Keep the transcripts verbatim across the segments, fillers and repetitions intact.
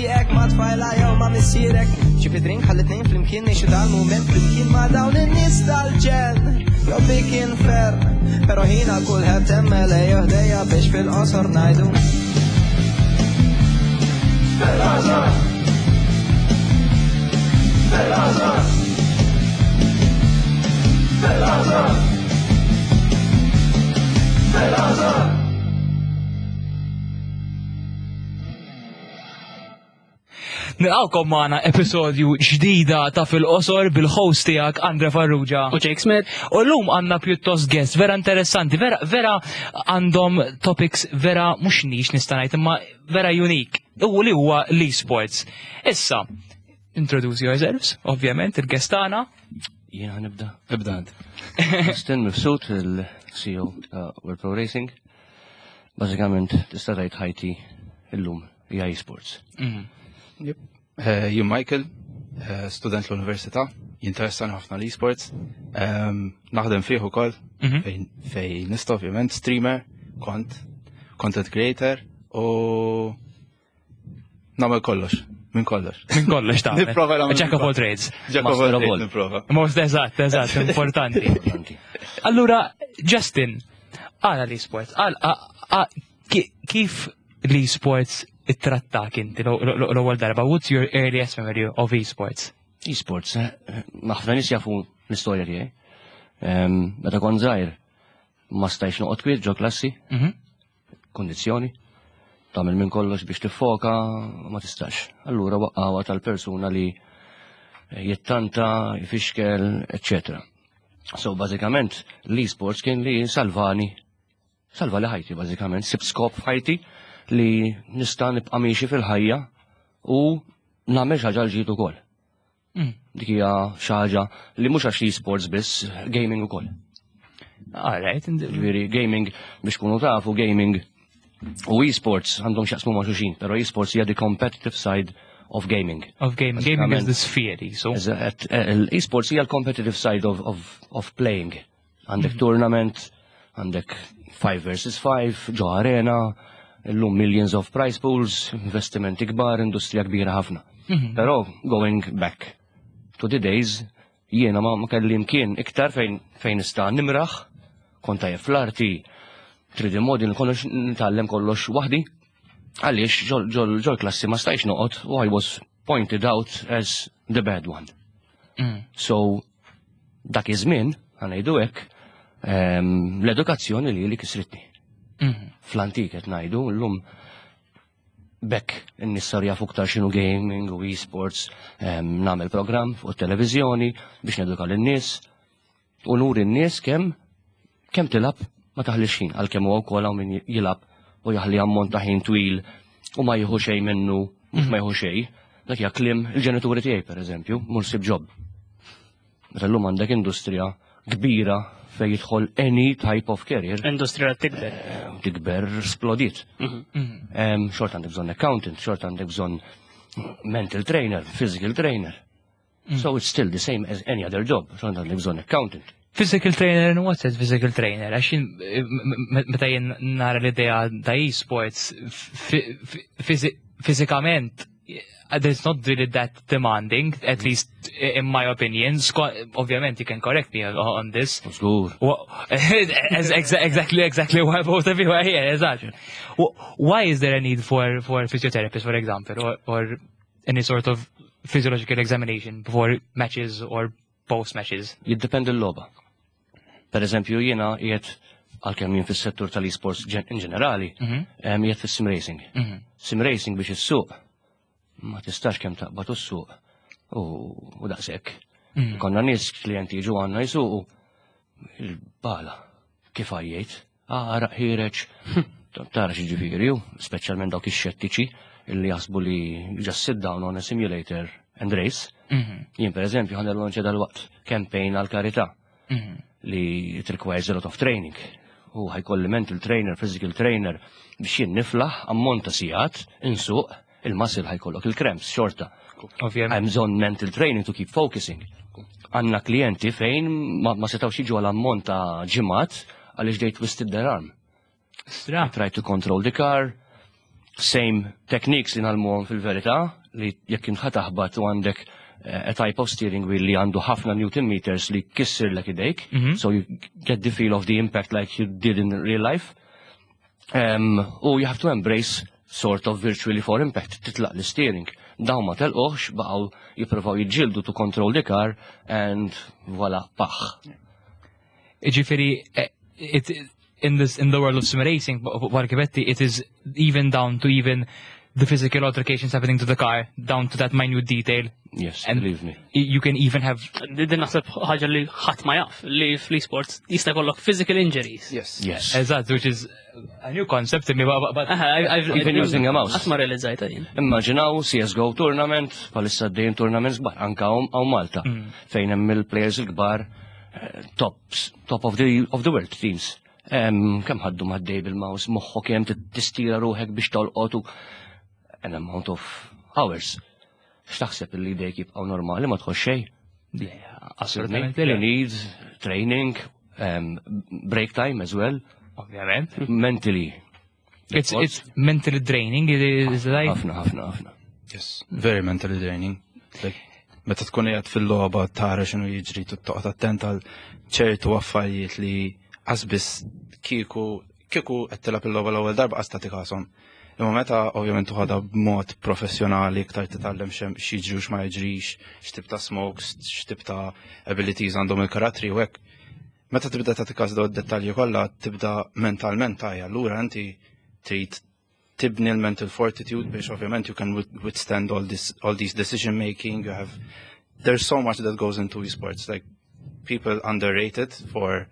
tiegħek ma' tfajla jew ma' missierek. Ġifi drink ħallitnejn flimkien ngħixu dal-mument flimkien ma' dawn in-nies tal-ġen. Jobbi kien ferm, pero ħina kulħadd emmele joħdejja biex fil-qosor ngħidu. Fil-qosor! Fil-qosor! Fil-qosor! Fil-qosor! Nilqawkom magħna episodju ġdida ta' fil-qosor bil-host tiegħek Andre Farrugia u Jake Smith. U llum għandna pjuttost guest vera interessanti, vera vera għandhom topics vera mhux nix nista' ngħid imma vera unique. U li huwa l-esports. Issa, introduce yourselves, ovvjament, il-guest tagħna. Jiena nibda. Nibda għand. Sten Mifsud, il-C E O ta' World Pro Racing. Bażikament tista' tgħid ħajti illum hija esports. Yep. Uh, Jim Michael, uh, student l-Università, jinteressani ħafna l-esports. Um, naħdem fih ukoll fejn fej nista' ovvjament streamer, kont, content creator u nagħmel kollox, minn kollox. Minn kollox ta' Nipprova nagħmel. Jack of all trades. Jack of all trades nipprova. Most eżatt, eżatt, importanti. Allura, Justin, għala l-esports, kif l-esports it-trattak inti l-ewwel darba? What's your earliest memory of esports? Esports, ħafna nies jafu l-istorja tiegħi. Meta kont żgħir ma stajx noqgħod kwiet ġo klassi, kondizzjoni, tagħmel minn kollox biex tiffoka ma tistax. Allura waqqawa tal-persuna li jittanta, jfixkel, eċċetera. So bażikament l-esports kien li salvani, salva li ħajti bażikament, sib skop ħajti li nista' nibqa' miexi fil-ħajja u nagħmel xi ħaġa l-ġid ukoll. Dik hija xi ħaġa li mhux għax e-sports biss, gaming ukoll. Alright, ġifieri gaming biex tkunu tafu gaming u e-sports għandhom x'jaqsmu ma' xulxin, però e-sports hija the competitive side of gaming. Of gaming, gaming is the sphere, so. L-e-sports hija l-competitive side of, of, of playing. Għandek tournament, għandek five versus five, ġo arena, illum millions of prize pools, investimenti kbar, industrija kbira ħafna. Però going back to the days, jiena ma kelli imkien iktar fejn fejn nista' nimraħ, kont tajjeb fl-arti, three D modeling, kollox nitgħallem kollox waħdi, għaliex ġol klassi ma stajx noqgħod u I was pointed out as the bad one. So dak iż-żmien, ħanejdu hekk, l-edukazzjoni li li kisritni. Fl-antik qed ngħidu llum bekk in-nisa jafu aktar x'inhu gaming u e-sports, nagħmel programm fuq it-televiżjoni biex neduka lin-nies u nuri n-nies kemm kemm tilab ma taħlix ħin għalkemm huwa wkoll hawn min jilab u jaħli ammont ta' ħin twil u ma jieħu xejn minnu mhux ma jieħu xejn. Dak hija kliem il-ġenituri tiegħi pereżempju, mhux sib job. Meta llum għandek industrija kbira fej jidħol any type of career. Industrija tikber. Tikber splodit. Xort għandek bżonn accountant, xort għandek bżonn mental trainer, physical trainer. So it's still the same as any other job. Xort għandek bżonn accountant. Physical trainer, and what's that physical trainer? Għaxin, meta jen nara l-idea ta' e-sports, fizikament, it's not really that demanding, at least in my opinion. Obviously, you can correct me on this. Sure. Exactly, exactly why both of you are here. Exactly. Why is there a need for for physiotherapists, for example, or, or any sort of physiological examination before matches or post matches? Jiddependi l-logħba. Per eżempju, jiena qiegħed għalkemm jien fis-settur tal-esports in ġenerali, qiegħed fis-sim racing. Sim racing biex issuq ma tistax kemm taqbad s-suq u daqshekk. Konna nies klijenti jiġu għandna jsuqu il-bala kif għajjejt, araq ħireġ, tara x'jiġifieri, speċjalment dawk ix-xettiċi illi jaħsbu li just sit down on a simulator and race. Jien pereżempju ħanel lonċa dal-waqt campaign għal karità li it requires a lot of training. U ħajkolli mental trainer, physical trainer biex jien niflaħ ammont ta' sigħat insuq il-muscle ħajkollok il-cramps xorta. Hemm bżonn mental training to keep focusing. Għandna klijenti fejn ma setgħux jiġu għal ammont ta' ġimgħat għaliex they twisted their arm. Try to control the car, same techniques li nalmuhom fil-verità li jekk inħat taħbat u għandek a type of steering wheel li għandu ħafna newton meters li kissir l idejk, so you get the feel of the impact like you did in real life. Um, u you have to embrace sort of virtually for impact, titlaq l-steering. Daw ma telqoħx baqgħu jippruvaw jiġġieldu to control the car and voila, paħ. Ġifieri, it in this in the world of sim racing, Barkibetti, it is even down to even the physical altercations happening to the car, down to that minute detail. Yes, and believe me. You can even have... Din naħseb ħaġa li ħadd ma jaf li fl-esports jista' jkollok physical injuries. Yes. Yes. Eżatt, which is a new concept to me, but... but I've Even using a mouse. Għatma realizzajta jien. Immaġinaw C S G O tournament, palissa d-dejn tournaments kbar, anka għaw Malta, fejn hemm il-players il-kbar, tops, top of the, of the world teams. Um, Kemm ħaddu maddej bil-mouse, moħħok jem tistira ruħek biex tolqotu an amount of hours. X'taħseb li dejk jibqgħu normali ma tħoss xejn? Assolutament. You need training, um, break time as well. Ovvjament. Mentally. It's, it's mentally draining, it is like... Ħafna, ħafna, ħafna. Yes, very mentally draining. Like, meta tkun qiegħed fil-logħba tara x'inhu jiġri toqgħod attent għal ċertu affarijiet li qasbis kieku kieku qed tilab il-logħba l-ewwel darba qas tagħti kasom. Imma meta ovvjament tuħadha b'mod professjonali iktar titgħallem x'jiġri u x'ma jiġrix, x'tib ta' smokes, x'tib ta' abilities għandhom il-karattri u hekk. Meta tibda tagħti każ dawn id-dettalji kollha tibda mentalment tajja, allura inti trid tibni l-mental fortitude biex ovvjament you can withstand all this all these decision making. You have there's so much that goes into esports. Like people underrate it for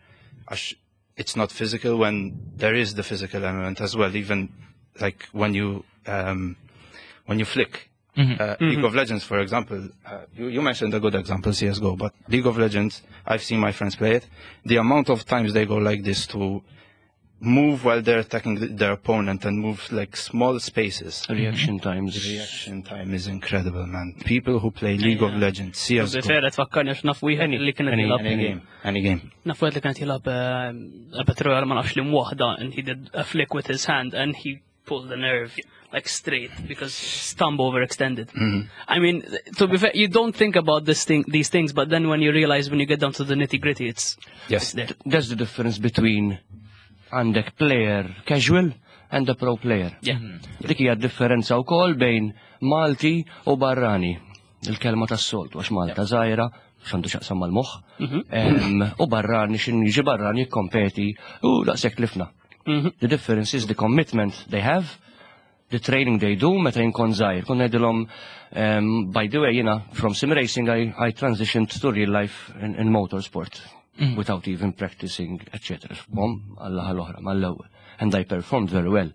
it's not physical when there is the physical element as well. Even like when you um, when you flick. Mm-hmm. Uh, Mm-hmm. League of Legends, for example, uh, you, you mentioned a good example, C S G O, but League of Legends, I've seen my friends play it. The amount of times they go like this to move while they're attacking the, their opponent and move like small spaces. Reaction times. Reaction time is incredible, man. People who play League of Legends, C S G O. Fera tfakkarni għax naf wieħed li kienet Any, jilab. any game, any game. Naf wieħed li kienet jilab Betrayal ma nafx li mwaħda and he did a flick with his hand and he pulled the nerve like straight because his thumb overextended. Mm-hmm. I mean, to be fair, you don't think about this thing, these things, but then when you realize when you get down to the nitty gritty, it's Yes. there. That's the difference between għandek player casual and a pro player. Yeah. Dik hija differenza wkoll bejn Malti u barrani. Il-kelma tas-soltu għax Malta żgħira x'għandu x'aqsam mal-moħħ. U barrani x'in jiġi barrani jikkompeti u daqshekk tlifna. The difference is the commitment they have, the training they do, meta jinkun żgħir. Kun ngħidilhom, um, by the way, you know, from sim racing I, I transitioned to real life in, in motorsport. Mm. Without even practicing, et cetera. Bom, Allah l-oħra, mal-ewwel. And I performed very well.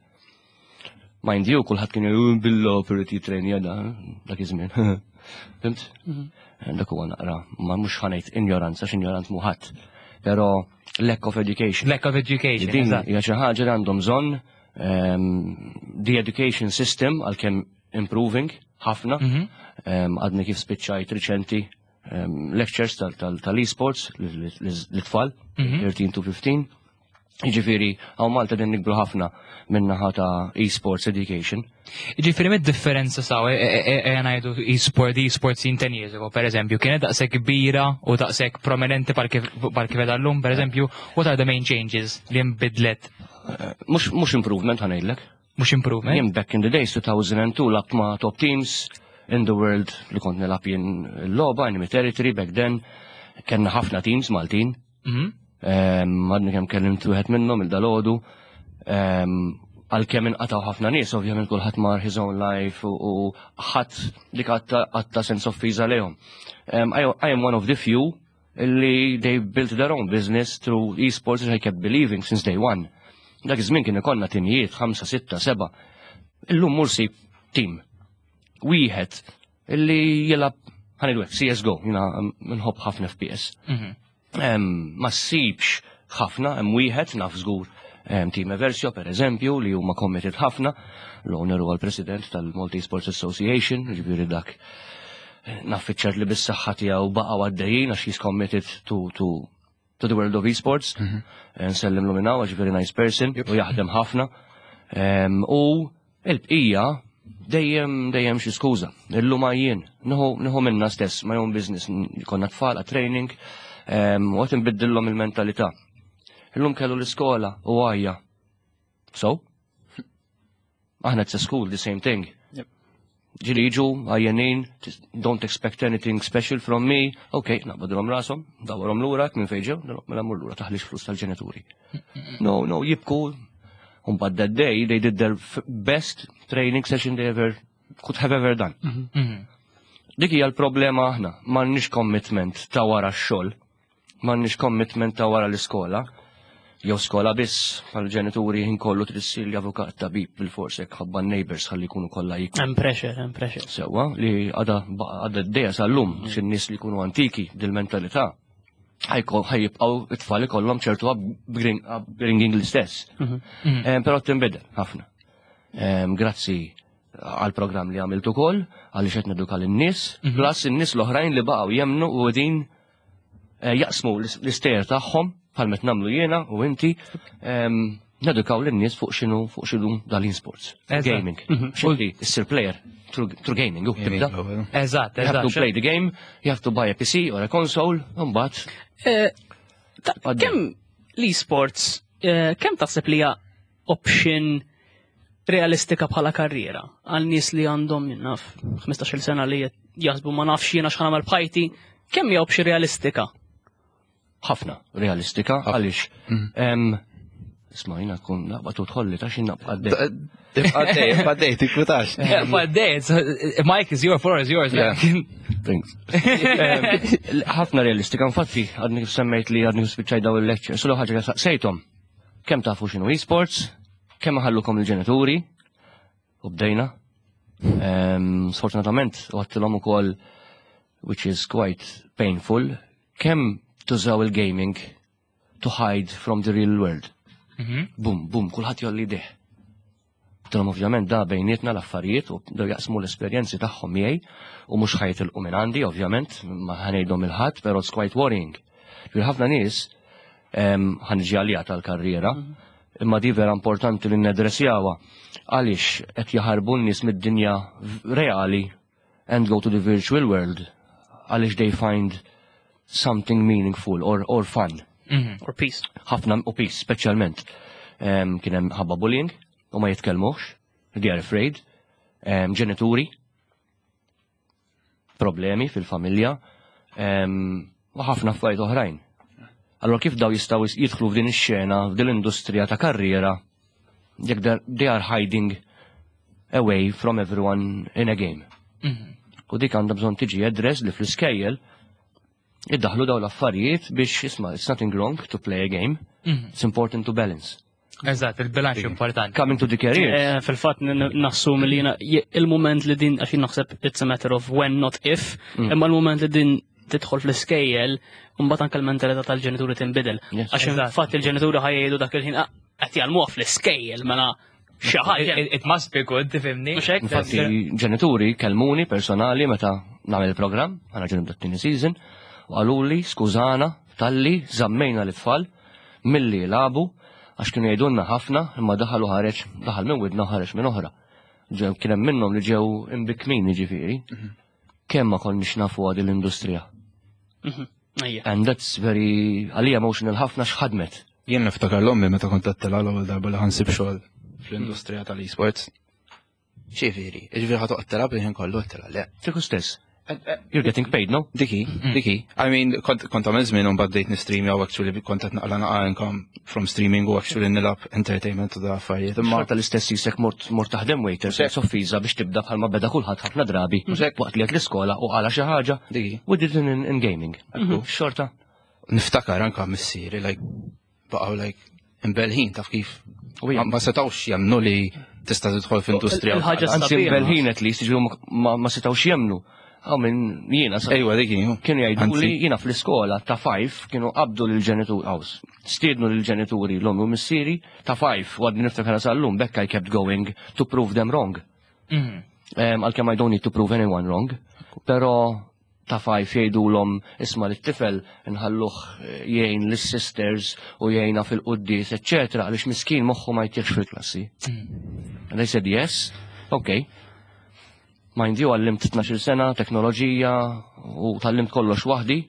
Mind you, kulħadd kien jgħu bil-operative training jada, dak iż-żmien. Fimt? Dak huwa naqra, ma mhux ħanejt ignoranza, x'ignorant muħadd. Però lack of education. Lack of education. Din eżatt. hija xi ħaġa li għandhom bżonn the education system għalkemm improving ħafna. Għadni kif spiċċajt riċenti Um, lectures tal-e-sports l-tfal, thirteen to fifteen. Ġifiri, għaw Malta din nikbru ħafna minnaħa ta' e-sports education. Ġifiri mid differenza saw, għanajdu e-sport, e-sports in ten years ago, per eżempju, kienet daqsek kbira u daqsek prominenti par kif edallum, per eżempju, what are the main changes li mbidlet? Mux improvement ħanajdlek. Mux improvement? Jiem back in the days, two thousand two, labt ma' top teams in the world li kont nilab jien l-loba, enemy territory, back then, kena ħafna teams Maltin. Għadni kem kellimt wieħed minnhom il-dalodu. Għal-kem inqataw ħafna nies, ovvjament kulħadd mar his own life u ħadd dik għatta sense of fees għalihom. I am one of the few illi they built their own business through esports which I kept believing since day one. Dak iż-żmien kien ikollna timijiet, ħamsa, sitta, seba'. Illum mursi team. Wieħed illi jilab ħanidu C S G O, jina nħobb ħafna F P S. Ma ssibx ħafna, hemm wieħed naf żgur Team Eversio per eżempju li huma committed ħafna, l-owner huwa l-President tal-Malta Sports Association, ġifieri dak naf fiċċar li bis-saħħa tiegħu baqgħu għaddejjin għax he's committed to to to the world of esports. Nsellem l minnaw, ġifieri nice person u jaħdem ħafna. U Il-bqija dejjem dejjem xi skuża. Illum jien nieħu minna stess my own business konna tfal għat training u qed inbiddilhom il-mentalità. Illum kellu l-iskola u għajja. So? Aħna at school the same thing. Ġili jiġu għajjenin, don't expect anything special from me, ok, naqbadilhom rashom, dawarhom lura minn fejn ġew, mela mmur lura taħlix flus tal-ġenituri. No, no, jibku. On but that day, they did their best training session they ever could have ever done. Dik hija l-problema aħna, m'għandniex commitment ta' wara x-xogħol, m'għandniex commitment ta' wara l-iskola, jew skola biss għal-ġenituri ħin kollu trissil avukat tabib bil-forsi ħabba neighbors ħalli jkunu kollha jikun. Hemm pressure, hemm pressure. Sewwa li għada għada d-dejja sal-lum x'in-nies li jkunu antiki dil-mentalità ħajjibqgħu it-tfal ikollhom ċertu upbringing l-istess. Però tinbidel ħafna. Grazzi għal-programm li għamilt ukoll għaliex qed neduka lin-nies, plus in-nies l-oħrajn li baqgħu jemnu u din jaqsmu l-ister tagħhom bħalmet namlu jiena u inti nedukaw l-nies fuq xinu fuq xinu dal-in sports. Gaming. Xinti, issir player through gaming, u tibda. Eżatt, You have to eżatt. play the game, you have to buy a P C or a console, un bat. Kemm l-esports, kemm taħseb li hija option realistika bħala karriera għal nies li għandhom naf ħmistax-il sena li jaħsbu ma nafx jiena x'ħan nagħmel bħajti, kemm hija option realistika? ħafna realistika, għalix. Isma, jina kun naqba tutħolli ta' xin naqba għaddej. Għaddej, għaddej, tikwitax. But days, Mike is your floor is yours. Thanks. ħafna realistika, infatti, għadni semmejt li għadni spiċċaj daw il-lecture, sulu ħagġa sejtom, kem tafu xinu e-sports, kem ħallukom il-ġenituri, u bdejna. Sfortunatament, u għattilom u kol, which is quite painful, kem tużaw il-gaming to hide from the real world. Bum, bum, kullħat jolli deħ. Tilhom ovvjament da bejnietna l-affarijiet u bdew jaqsmu l-esperjenzi tagħhom miegħi u mhux ħajtilqu minn għandi ovvjament, ma ħanejdhom il-ħadd, però it's quite worrying. Ġifier ħafna nies ħanġi għalija tal-karriera, imma di vera importanti li nedressjawha għaliex qed jaħarbu n-nies mid-dinja reali and go to the virtual world għaliex they find something meaningful or, or fun. Or peace. ħafna u peace, specialment. Um, Kien hemm ħabba bullying, u ma jitkellmux, they are afraid, um, ġenituri, problemi fil-familja, um, u ħafna affarijiet oħrajn. Allora kif daw jistgħu jidħlu f'din ix-xena, f'din l-industrija ta' karriera, jekk they are hiding away from everyone in a game. U dik għandha bżonn tiġi address li fl-iskejjel iddaħlu daw l-affarijiet biex isma' it's nothing wrong to play a game, it's important to balance. Eżatt, il-bilanċ importanti. Coming to the career. Fil-fatt nassum li jina il-moment li din għaxin naħseb it's a matter of when not if, imma l-moment li din tidħol fl-iskejjel, mbagħad anke l-mentalità tal-ġenituri tinbidel. Għaxin fatt il-ġenituri ħajjgħidu dak il-ħin qed jagħmluha fl-iskejjel mela xi ħaġa. It must be good, tifhimni. Infatti ġenituri kelmuni personali meta nagħmel il-programm, għana ġenib dat-tieni season, u għaluli skużana talli żammejna l-tfal milli labu għax kienu jgħidulna ħafna imma daħalu ħareġ daħal minn widna ħareġ minn oħra. Kien hemm minnhom li ġew imbikmin jiġifieri. Kemm ma konniex nafu għad l-industrija. And that's very għalija emotional ħafna x'ħadmet. Jien niftakar l-ommi meta kont tattilha l-ewwel darba li ħansib xogħol fl-industrija tal-esports. Xifieri, iġifieri ħatoqtela bejn kollu qtela le. Tiku stess. You're getting paid, no? Diki, diki. I mean, kont għamil żmien un baddejt nistream jew actually kont qed naqla naqa income from streaming u actually nilab entertainment u da affarijiet. Imma tal-istess jisek mort mort taħdem waiter soffiża biex tibda bħalma beda kulħadd ħafna drabi waqt li qed l-iskola u qala xi ħaġa. Diki. We did it in, in gaming. Xorta. Niftakar anka missieri like baqgħu like imbelħin taf kif. Ma setawx jemnu li tista' tidħol f'industrija. Anzi imbelħin at least jiġu ma setawx jemnu. Għaw minn jiena sa' Ejwa, dik kienu jgħidu li jiena fl-iskola ta' five kienu qabdu l-ġenituri, għaw, stiednu l-ġenituri l-om u missieri ta' five, u għadni niftakar sal-lum, bekk I kept going to prove them wrong. Għal-kem I don't need to prove anyone wrong, pero ta' five jgħidu l-om isma l-tifel nħalluħ jgħin l-sisters u jgħina fil-qoddis, eccetera, għalix miskin moħħu ma jtiex fil-klassi. And I said, yes, okay. Mind you, għallimt tnax-il sena, teknoloġija, u tallimt kollox waħdi.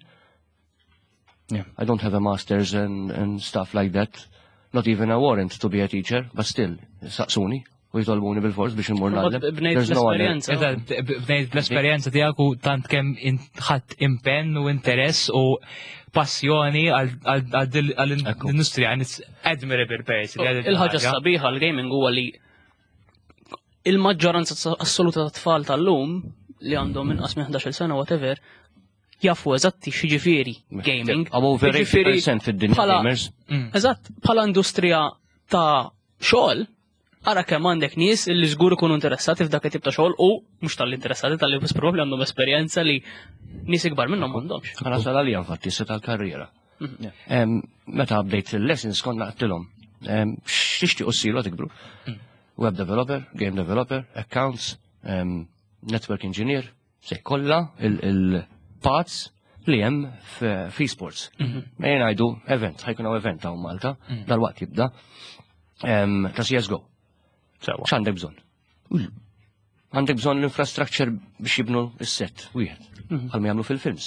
Yeah. I don't have a master's and, and stuff like that. Not even a warrant to be a teacher, but still, saqsuni, u jitolbuni bil-fors biex imur nallem. Bnejt l-esperienza. Bnejt l-esperienza tijak u tant kem ħadd impenn u interess u passjoni għall-industrija, and it's admirable pace. Il-ħagġa sabiħa l-gaming huwa li il-maġġoranza assoluta ta' tfal tal-lum li għandhom inqas minn ħdax-il sena whatever jafu eżatti x'jiġifieri gaming. Over eighty percent fid-dinja gamers. Eżatt, bħala industrija ta' xogħol, ara kemm għandek nies li żgur ikunu interessati f'dak it-tip ta' xogħol u mhux tal-interessati tal-li biss probabbli għandhom esperjenza li nies ikbar minnhom m'għandhomx. Ħala sal għalija infatti se tal-karriera. Meta bdejt il-lessons konna qattilhom. X'tixtiequ ssiru tikbru? Web developer, game developer, accounts, network engineer, se kollha il-parts li hemm f'e-sports. Mejn ngħidu event, ħajkun hawn event hawn Malta, dal-waqt jibda ta' C S G O. X'għandek bżonn? Għandek bżonn l-infrastructure biex jibnu s-set, wieħed. Bħalma jagħmlu fil-films.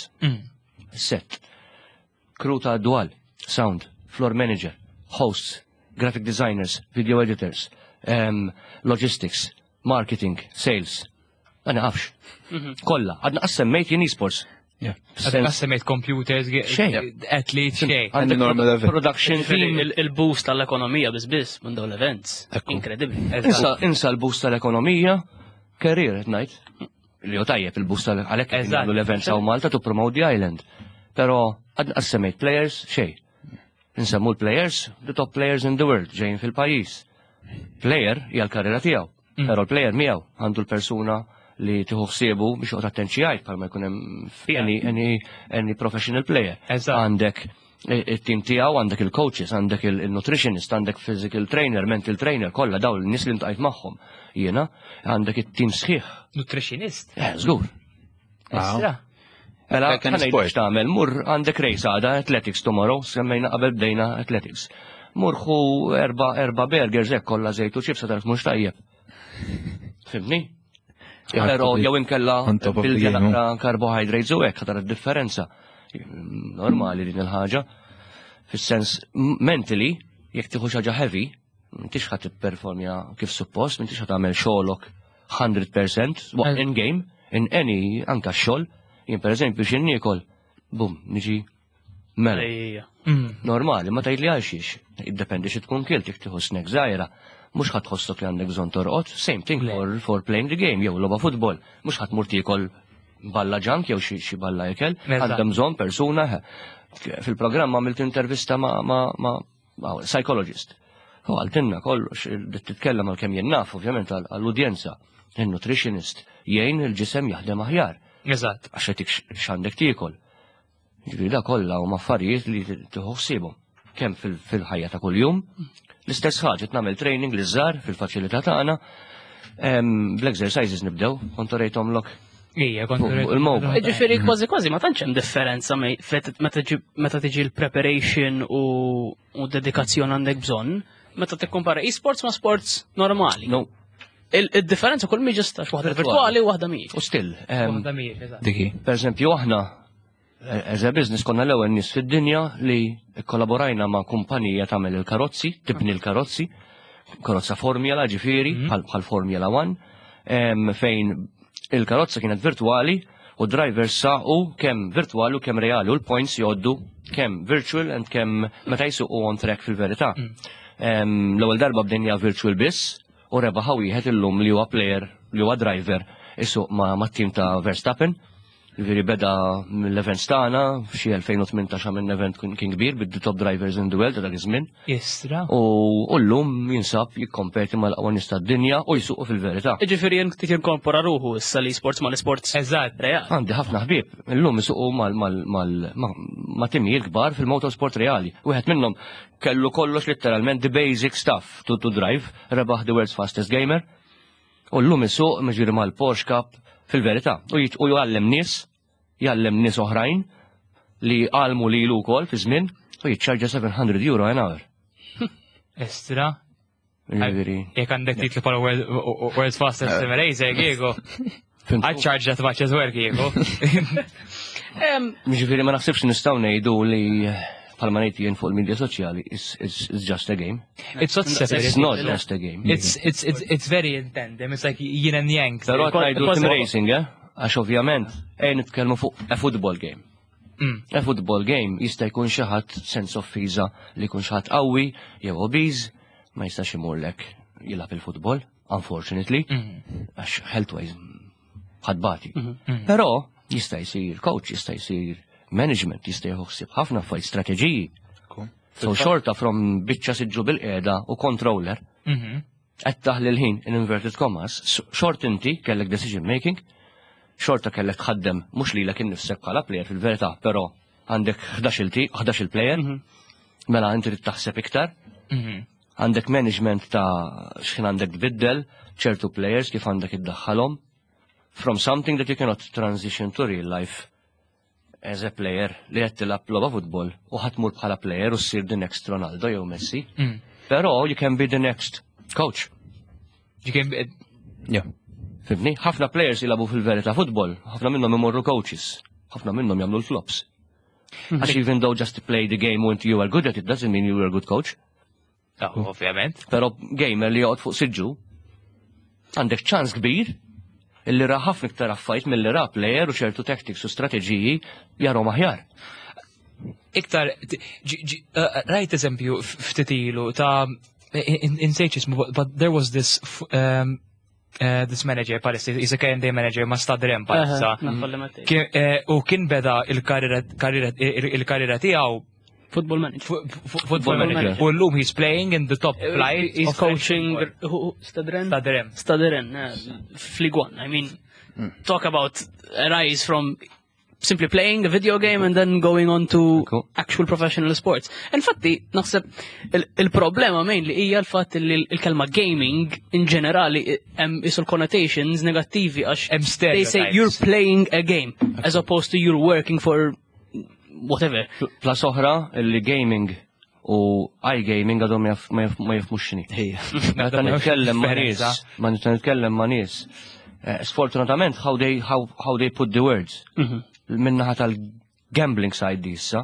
Set. Crew ta' dwal, sound, floor manager, hosts, graphic designers, video editors, um, logistics, marketing, sales. Għana għafx. Kolla, għadna għassemmejt jien e-sports. Għadna għassemmejt computers, athletes, xej. Għandek normal production team. Il-boost tal-ekonomija bizbis minn dawn l-events. Inkredibli. Insa l-boost tal-ekonomija, career at night. Li u tajjeb il-boost tal-għalek għallu l-events għaw Malta to promote the island. Pero għadna għassemmejt players, xej. Insemmu l-players, the top players in the world, ġejn fil-pajis. Player hija l-karriera tiegħu, però l-player miegħu għandu l-persuna li tieħu ħsiebu biex joqgħod attenzjajt bħalma jkun hemm any any any professional player. Għandek it-tim tiegħu, għandek il-coaches, għandek il-nutritionist, għandek physical trainer, mental trainer, kollha dawn in-nies li ntqajt magħhom. Jiena għandek it-tim sħiħ. Nutritionist? Eh, żgur. Issa. Ela, ħanajt tagħmel, mur għandek race għada, athletics tomorrow, semmejna qabel bdejna athletics. Murħu erba erba burgers hekk kollha żejt u ċipsa tarf mhux tajjeb. Fimni? Però jew inkella bil-ġenera carbohydrates u hekk ħadar id-differenza. Normali din il-ħaġa. Fis-sens mentally, jekk tieħu xi ħaġa heavy, m'intix ħadd tipperformja kif suppost, m'intix ħadd tagħmel xogħolok one hundred percent in game, in any anka xogħol, jien pereżempju xi niekol, bum, niġi mela. Normali, ma tajt li għalxiex. Id-dependi xie tkun kilt, jek tiħu snack zaħira. Mux ħat ħossok li għandek bżon torqot. Same thing for, for playing the game, jew loba futbol. Mux ħat murtikol balla ġank, jew xie balla jekel. Għandem bżon persuna. Fil-programma għamilt intervista ma, ma, ma, ma psychologist. U għaltinna kollox, titkellem għal kem jennaf, ovvjament għall-udjenza. Il-nutritionist jgħin il-ġisem jaħdem aħjar. Eżatt. Għaxetik xandek tikol. Ġivri da kolla u maffarijiet li t-ħussibum. Kem fil-ħajja ta' kull-jum. L-istess ħaġa t-namel training li zzar fil-faċilità tagħna. Bl-exercises nibdew, kontorejtom lok. Ija, kontorejtom. Il-mob. Ġifiri kważi kważi ma tantx hemm differenza meta tiġi l-preparation u dedikazzjon għandek bżonn, meta tikkumpara e-sports ma' sports normali. No. Il-differenza kull mi ġistax waħda virtuali u waħda mhijiex. U still. Waħda mhijiex, eżatt. Diki. Per eżempju aħna as a business konna l-ewwel nies fid-dinja li kollaborajna ma' kumpanija tagħmel il-karozzi, tibni l-karozzi, karozza Formula ġifieri bħal Formula One, fejn il-karozza kienet virtuali u drivers saqu kemm virtuali u kemm reali u l-points jgħoddu kemm virtual and kemm meta jsuqu on track fil-verità. L-ewwel darba bdejna virtual biss u rebaħa wieħed illum li huwa player li huwa driver isuq ma' tim ta' Verstappen. Veri beda mill-events tagħna f'xi elfejn u tmintax minn event kien kbir bid top drivers in the world ta' dak iż-żmien. Jistra. U llum jinsab jikkompeti mal-aqwa nies tad-dinja u jsuqu fil-verità. Jiġifieri jien ktif jinkorpora ruħu issa l-esports mal-esports. Eżatt. Għandi ħafna ħbieb. Illum isuqu ma' timijiet kbar fil-motorsport reali. Wieħed minnhom kellu kollox letteralment the basic stuff to to drive, rebaħ the world's fastest gamer. U llum isuq miġieri mal-Porsche Cup fil-verità, u jgħallem nis, jgħallem nis oħrajn li għalmu li l-u kol fi żmien u jitċarġa seven hundred euro an hour. Estra. Jek għandek titlu pala World's Fastest Sim Racer, Giego. I charge that much as well, Giego. Ġifiri, ma naħsibx nistaw nejdu li palma nejti jen fuq il-medja soċjali, it's just a game. It's not separate. It's not just a game. It's, it's, it's, it's very in tandem. It's like yin and yang. Pero għajdu sim racing, eh? Għax ovvjament, ejn nitkellmu fuq a football game. A football game jista' jkun xi ħadd sense of fiża li jkun xi ħadd qawwi jew obese, ma jistax imurlek jilgħab il-futbol, unfortunately, għax health-wise ħadbati. Però jista' jsir coach, jista' jsir management, jista' jħossib ħafna affarijiet strateġiji. So xorta from biċċa siġġu bil-qiegħda u controller, qed taħli l-ħin in inverted commas, xort inti kellek decision making, xorta kellek tħaddem mhux lilek innifsek bħala plejer fil-verità, però għandek ħdax-il plejer, mela inti trid taħseb iktar, għandek management ta' x'kien għandek tbiddel, ċertu players kif għandek iddaħħalhom, from something that you cannot transition to real life as a player li qed tilab logħba futbol u ħatmur bħala player u ssir the next Ronaldo jew Messi. Però you can be the next coach. You can be... Yeah. Fibni, ħafna players jilabu fil-verità futbol, ħafna minnhom imorru coaches, ħafna minnhom jagħmlu l-flops. Għax even though just to play the game when you are good at it doesn't mean you are a good coach. Ovvjament. Però gamer li jgħod fuq siġġu, għandek ċans kbir illi ra ħafna iktar affajt mill-li ra player u ċertu tactics u strateġiji jarom aħjar. Iktar, rajt eżempju ftitilu ta' insejċ ismu, but there was this um, Uh, this manager palissa, he's a K and A manager ma stadrem palissa. U kien beda il-karriera tiegħu football manager. Football manager. U l-lum he's playing in the top flight. He's coaching Stadren. Stadrem. Stadren, Fligwan. I mean, talk about a rise from simply playing a video game and then going on to cool. actual professional sports. Infatti, naħseb il-problema mainly hija l-fatt li l-kelma gaming in ġenerali hemm isul connotations negattivi għax they say you're playing a game as opposed to you're working for whatever. Plus oħra li gaming u iGaming għadhom ma jafmux xini. Meta nitkellem ma' nies, ma nitkellem ma' nies. Sfortunatament how they how how they put the words. Minnaħat tal-gambling side dissa.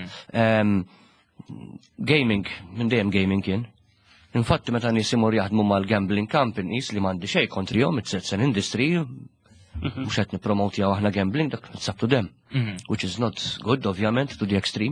Gaming, minn dejjem gaming kien. Infatti meta nies imur jaħdmu mal-gambling companies li m'għandi xejn kontrihom, it's an industry, mhux qed nippromotjaw aħna gambling, dak it's up to them, which is not good, ovvjament, to the extreme.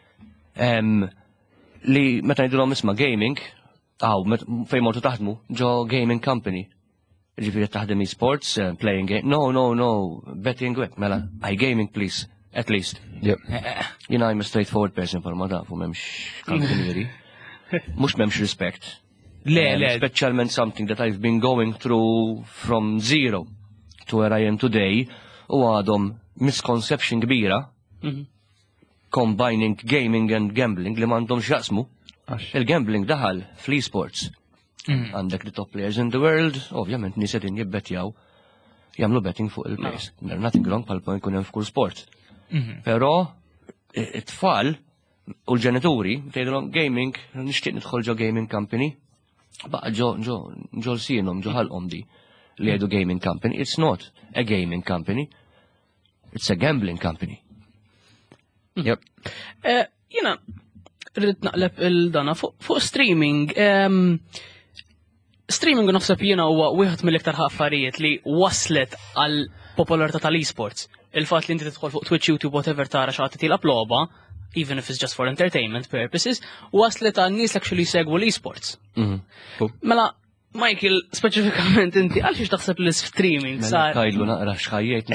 Li meta ngħidulhom isma' gaming, aw fejn mortu taħdmu, ġo gaming company. Ġifiri taħdem e-sports, uh, playing game. No, no, no, betting web. Mela, iGaming, please, at least. Yep. You know, I'm a straightforward person for ma dafu, memx kampanieri. Mux memx respect. Le, le. Specialment something that I've been going through from zero to where I am today, u għadhom misconception kbira, combining gaming and gambling li m'għandhomx jaqsmu. Il-gambling daħal fl-e-sports. Għandek the top players in the world, ovvjament nisedin jibbetjaw, jamlu betting fuq il-place. There's nothing wrong pal point kunem f'kull sport. Pero, it-tfal u l-ġenituri, tgħidulhom gaming, nixtieq nidħol ġo gaming company, baqa ġo ġo ġo l-sinhom, ġo ħalqhom di li jgħidu gaming company. It's not a gaming company, it's a gambling company. Yep. Jena, rrid naqleb il-dana fuq streaming. Streaming naħseb jiena huwa wieħed mill-iktar affarijiet li waslet għal popolarità tal-esports. Il-fatt li inti tidħol fuq Twitch, YouTube, whatever tara xi ħadd tilab logħba, even if it's just for entertainment purposes, waslet għal nies actually segwu l-esports. Mela, Michael, speċifikament inti għal xiex taħseb l-streaming sar. Kajlu naqra xħajjiet.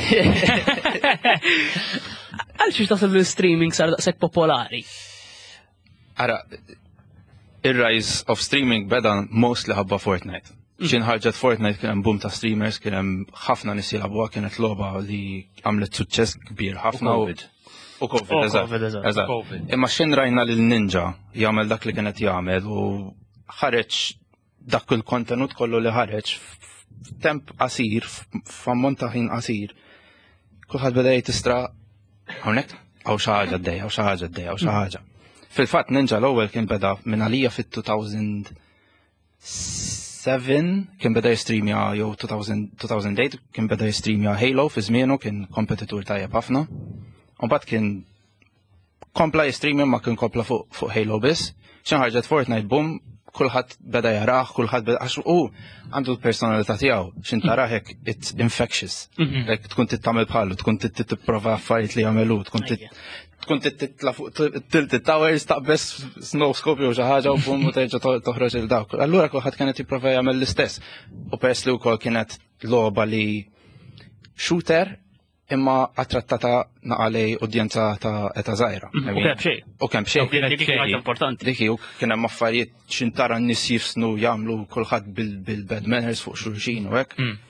Għal xiex taħseb l-streaming sar daqshekk popolari? Ara, il-rise of streaming beda mostly ħabba Fortnite. Xien ħarġet Fortnite kien hemm boom ta' streamers, kien hemm ħafna nies jilagħbuha, kienet logħba li għamlet suċċess kbir ħafna. U Covid, eżatt. Imma xien rajna lil Ninja jagħmel dak li kienet jagħmel u ħareġ dak il-kontenut kollu li ħareġ f'temp qasir, f'ammont ta' ħin qasir. Kulħadd beda jtistra hawnhekk hawn xi ħaġa għaddejja, hawn xi ħaġa għaddejja, hawn xi ħaġa. Fil-fatt Ninja l-ewwel kien beda minn għalija fit-two thousand seven kien beda jistreamja jew two thousand eight kien beda jistreamja Halo fi żmienu kien kompetitur tajjeb ħafna. U mbagħad kien kompla jistreamja ma kien kompla fuq fuq Halo biss. Xi ħarġet Fortnite boom, kulħadd beda jaraħ, kulħadd beda għax u għandu l-personalità tiegħu, x'in taraħ hekk it's infectious. Like tkun tittamel bħalu, tkun tipprova affarijiet li jagħmelu, tkun tkun titla fuq tilt towers taqbess snow scope jew xi ħaġa u bum u terġa' toħroġ il dawk. Allura kulħadd kienet jipprova jagħmel l-istess. U peress li wkoll kienet logħba li shooter imma attrattata naqalej udjenza ta' eta żgħira. U kemm xejn. U kemm xejn. Dik hija importanti. Dik u kien hemm affarijiet x'intara n-nies jifsnu jagħmlu kulħadd bil-bad manners fuq xulxin u hekk.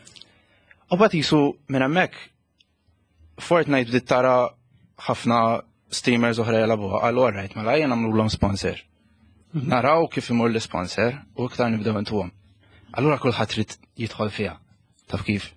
U bagħad jisu minn hemmhekk Fortnite bdiet tara ħafna streamers oħra jalabuha qalu alright mela ejja nagħmluhom sponsor. Naraw kif imur l-sponsor u iktar nibdew intuhom. Allura kulħadd trid jidħol fiha. Taf kif?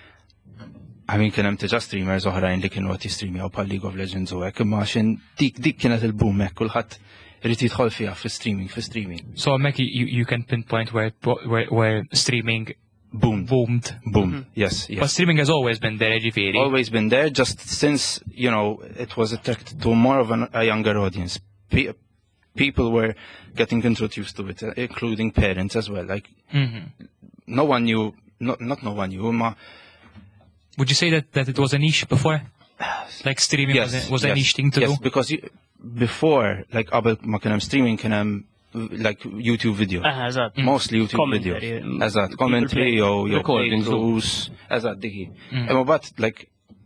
Għamin kien hemm tiġa streamers oħrajn li kienu qed jistreamjaw bħal League of Legends u hekk, imma x'in dik dik kienet il-boom hekk kulħadd irid jidħol fiha fi streaming, fi streaming. So Mek, you, you can pinpoint where, where, where streaming boomed. boomed. Boom, mm-hmm. yes, yes. But streaming has always been there, ġifieri. Always been there, just since, you know, it was attracted to more of an, a younger audience. Pe people were getting introduced to it, uh, including parents as well. Like, mm-hmm. no one knew, not, not no one knew, ma would you say that, that it was a niche before? Like streaming yes, was, a, was yes, a niche thing to yes, do? Yes, because you, before, like, qabel ma kien hemm streaming kien hemm like YouTube video. Ah, eżatt. Mostly YouTube Commentary. videos. Eżatt, commentary jew jew recordings. Eżatt, diki. Imma but like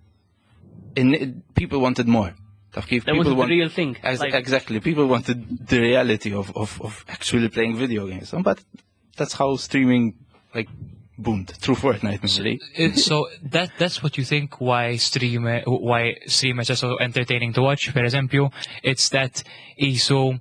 in, people wanted more. Taf kif That people was the real thing. Ex Like, exactly. People wanted the reality of, of, of actually playing video games. But that's how streaming like boomed through Fortnite, really. Uh, so that that's what you think why streamer why streamers are so entertaining to watch, for example. It's that he's so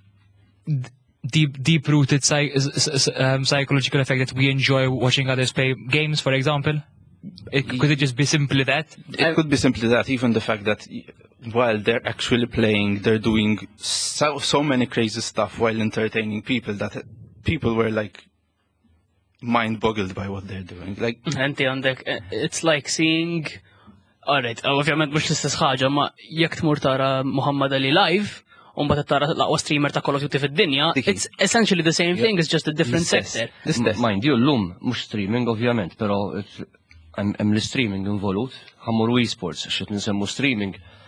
deep deep rooted psych, um, psychological effect that we enjoy watching others play games, for example. It, could it just be simply that? It could be simply that. Even the fact that while they're actually playing, they're doing so so many crazy stuff while entertaining people that people were like mind boggled by what they're doing. Like, Enti għandek, it's like seeing, alright, ovvjament mux l-istess ħaġa, ma jekk tmur tara Muhammad Ali live, un bat tara laqwa streamer ta' Call of Duty fid-dinja, it's essentially the same thing, it's just a different sector. Mind you, l-lum, mux streaming ovvjament, pero hemm l-streaming involut, ħammuru e-sports, xet nsemmu streaming,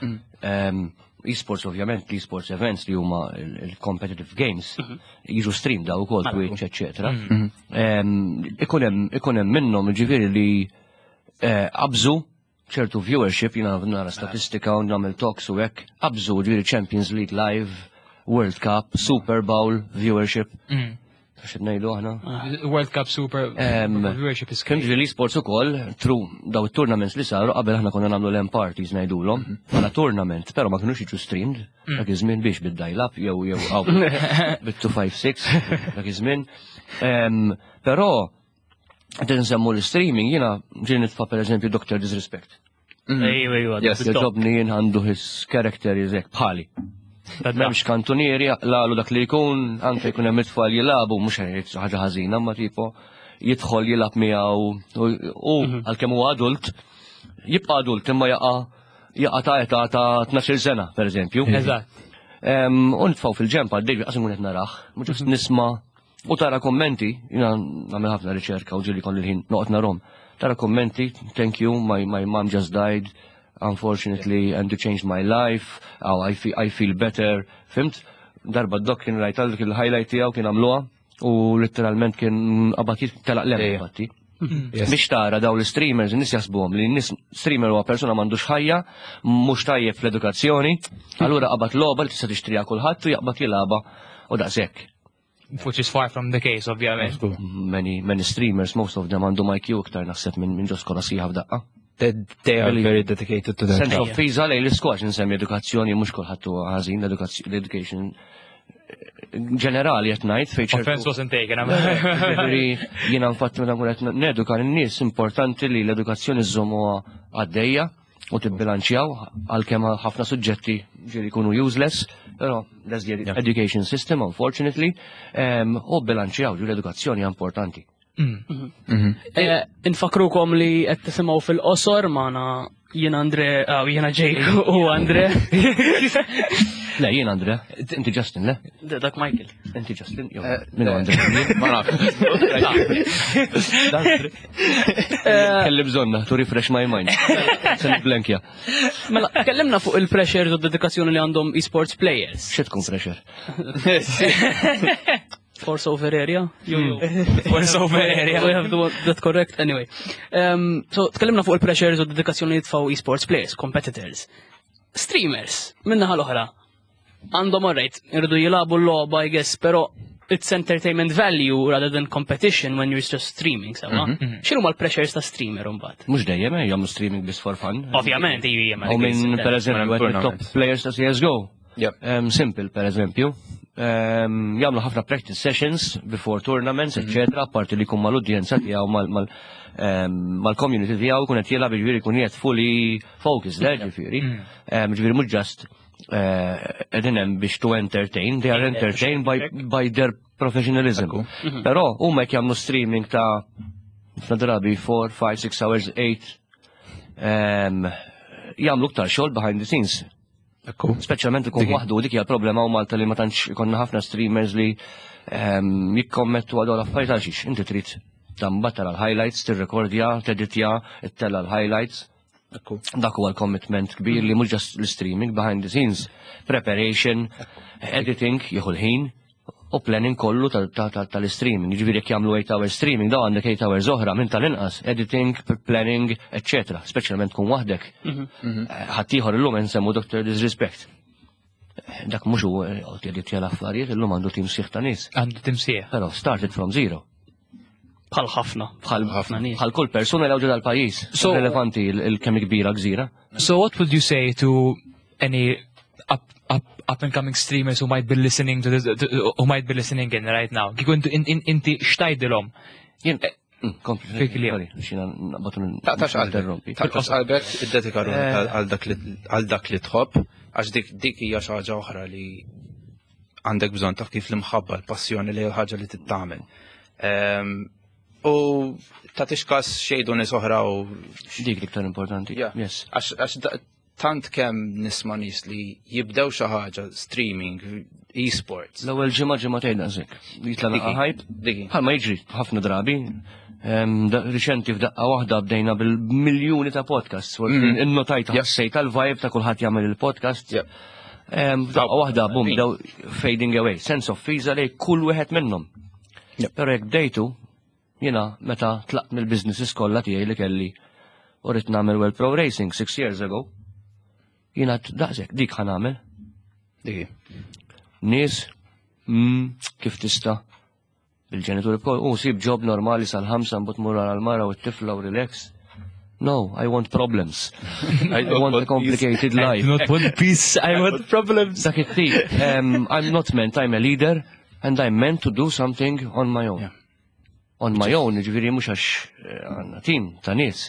e-sports ovvjament, e-sports events li huma il-competitive games, jiġu stream daw ukoll Twitch, eccetera. Ikun hemm minnhom ġifieri li qabżu ċertu viewership, jina nara statistika u nagħmel talks u hekk, qabżu ġifieri Champions League Live, World Cup, Super Bowl viewership. Xed ngħidu aħna. World Cup Super viewership is Kemm ġifieri l-sports ukoll, tru daw it-tournaments li saru qabel aħna konna nagħmlu LAN parties ngħidulhom, bħala tournament, però ma kinux jiġu streamed, dak iż-żmien biex bid-dial-up jew jew bit-two five six dak iż-żmien. Però qed insemmu l-streaming jiena ġie nitfa' pereżempju Doctor Disrespect. Ejwa, ejwa. Jogħġobni jien għandu his character iżek bħali. Memx kantunieri jaqlalu dak li jkun, anke jkun hemm it-tfal jilabu, mhux ħaġa ħażina, ma tipo jidħol jilab miegħu u għalkemm huwa adult, jibqa' adult imma jaqa' jaqa' ta' età ta' tnax-il sena, pereżempju. Eżatt. U nitfgħu fil-ġemp għaddej qas nkun qed narah, mhux nisma' u tara kommenti, jiena nagħmel ħafna riċerka u ġieli kon il-ħin noqgħod narhom. Tara kommenti, thank you, my my mom just died. Unfortunately, and to change my life, oh, I feel, I feel better. Fimt? Darba d-dok kien rajt għal il-highlight tijaw kien għamluwa u literalment kien abatit telaq lem batti. Biex tara daw l-streamers, nis jasbuhom li nis streamer huwa persona m'għandux ħajja, mhux tajjeb fl-edukazzjoni, allura qabat logħba li tista' tixtriha kulħadd u jaqbad jilagħba u daqshekk. Which is far from the case, ovvjament. Many, many streamers, most of them għandhom I Q iktar naħseb minn min ġos kolla siħa f'daqqa. They, they are very dedicated to that. Sense of fees għalej l-iskwax nsemmi edukazzjoni mhux kulħadd huwa ħażin l-education ġenerali qed ngħid fejn ċertu. Offense wasn't taken. Jiena nfatt meta nkun qed neduka n-nies importanti li l-edukazzjoni żommuha għaddejja u tibbilanċjaw għalkemm ħafna suġġetti ġieli jkunu useless, Però, that's the education system, unfortunately, u bilanċjaw ġu l-edukazzjoni importanti. Infakrukom li qed tisimgħu fil-qosor magħna jien Andre, jiena Jake u Andre. Le, jien Andre, inti Justin, le? Dak Michael. Inti Justin, jew minn Andre. Ma nafx. Kelli bżonna, to refresh my mind. Sen blankja. Mela, kellimna fuq il-pressure u d-dedikazzjoni li għandhom e-sports players. Xed tkun pressure? Force over area? Force over area. We have to, that correct anyway. Um, so, tkellimna fuq il-pressures u dedikazzjoni tfaw e-sports players, competitors. Streamers, minna ħal-oħra. Għandhom alright, irridu jilabu l-loba, I guess, pero it's entertainment value rather than competition when you're just streaming, sawa? Xinu ma l-pressures ta' streamer un-bat? Mux dejjem, jgħamlu streaming bis for fun. Ovvjament, jgħamlu. U minn, per eżempju, għed top players ta' C S G O. Um, simple, per eżempju. Um, jamlu ħafna practice sessions before tournaments, et cetera. Parti li kun mal-udjenza tijaw, mal-community um, tijaw, kun għet jela ġviri kun jgħet fully focused, there, ġviri. Um, ġviri mux just edinem uh, biex to entertain, they are entertained by, by their professionalism. Pero, u mek jamlu streaming ta' f'nadrabi four, five, six hours, eight, um, jamlu ktar xol behind the scenes. Speċjalment ikun waħdu dik hija problema u Malta li ma tantx ikonna ħafna streamers li jikkommettu għadu l-affarijiet għal xiex. Inti trid tambatta l-highlights, tirrekordja, teditja, ittella l-highlights. Dak huwa l-commitment kbir li mhux just l-streaming behind the scenes, preparation, editing, jieħu l-ħin u planning kollu tal-streaming. Jiġifieri jekk jagħmlu eight hours streaming, daw għandek eight hours oħra minn tal-inqas, editing, planning, et cetera. Speċjalment tkun waħdek. Ħadd ieħor illum insemmu Doctor Disrespect. Dak mhux hu editja l-affarijiet, illum għandu tim sieħ ta' nies. Għandu tim sieħ. Però started from zero. Bħal ħafna. Bħal ħafna nies. Bħal kull persuna li għawġu dal-pajjiż. Relevanti il-kemm kbira gżira. So what would you say to any up up up and coming streamers who might be listening to this, to, who might be listening in right now? Kiku inti xtajdilhom? Jien kompli. Taqtax qalbek, taqtax qalbek id-dedikaru għal dak li tħobb, għax dik hija xi ħaġa oħra li għandek bżonn taf kif l-imħabba l-passjoni li l-ħaġa li tittamel. U tagħtix każ xejdu nies oħra u dik l-iktar importanti. Yes. Għax tant kemm nisma' nies li jibdew xi ħaġa streaming, e-sports. L-ewwel ġimgħa ġimgħatejn daqshekk. Jitlaq hype, bħalma jiġri ħafna drabi. Riċenti f'daqqa waħda bdejna bil-miljuni ta' podcasts. Innotajt ħassejt tal-vibe ta' kulħadd jagħmel il-podcast. F'daqqa waħda bum daw fading away. Sense of fees għalej kull wieħed minnhom. Però jekk bdejtu, jiena meta tlaqt mill-businesses kollha tiegħi li kelli u rrid nagħmel well pro racing six years ago. Jina daqsek, dik ħanamel. Dik. Nis, kif tista, bil-ġenituri bkoll, u sib job normali sal-ħamsa mbut mura għal-mara u t-tifla u relax. No, I want problems. I want a complicated life. I not want peace, I want problems. Dak it-tip. I'm not meant, I'm a leader, and I'm meant to do something on my own. On my own, ġviri mux għax għanna tim ta' nis.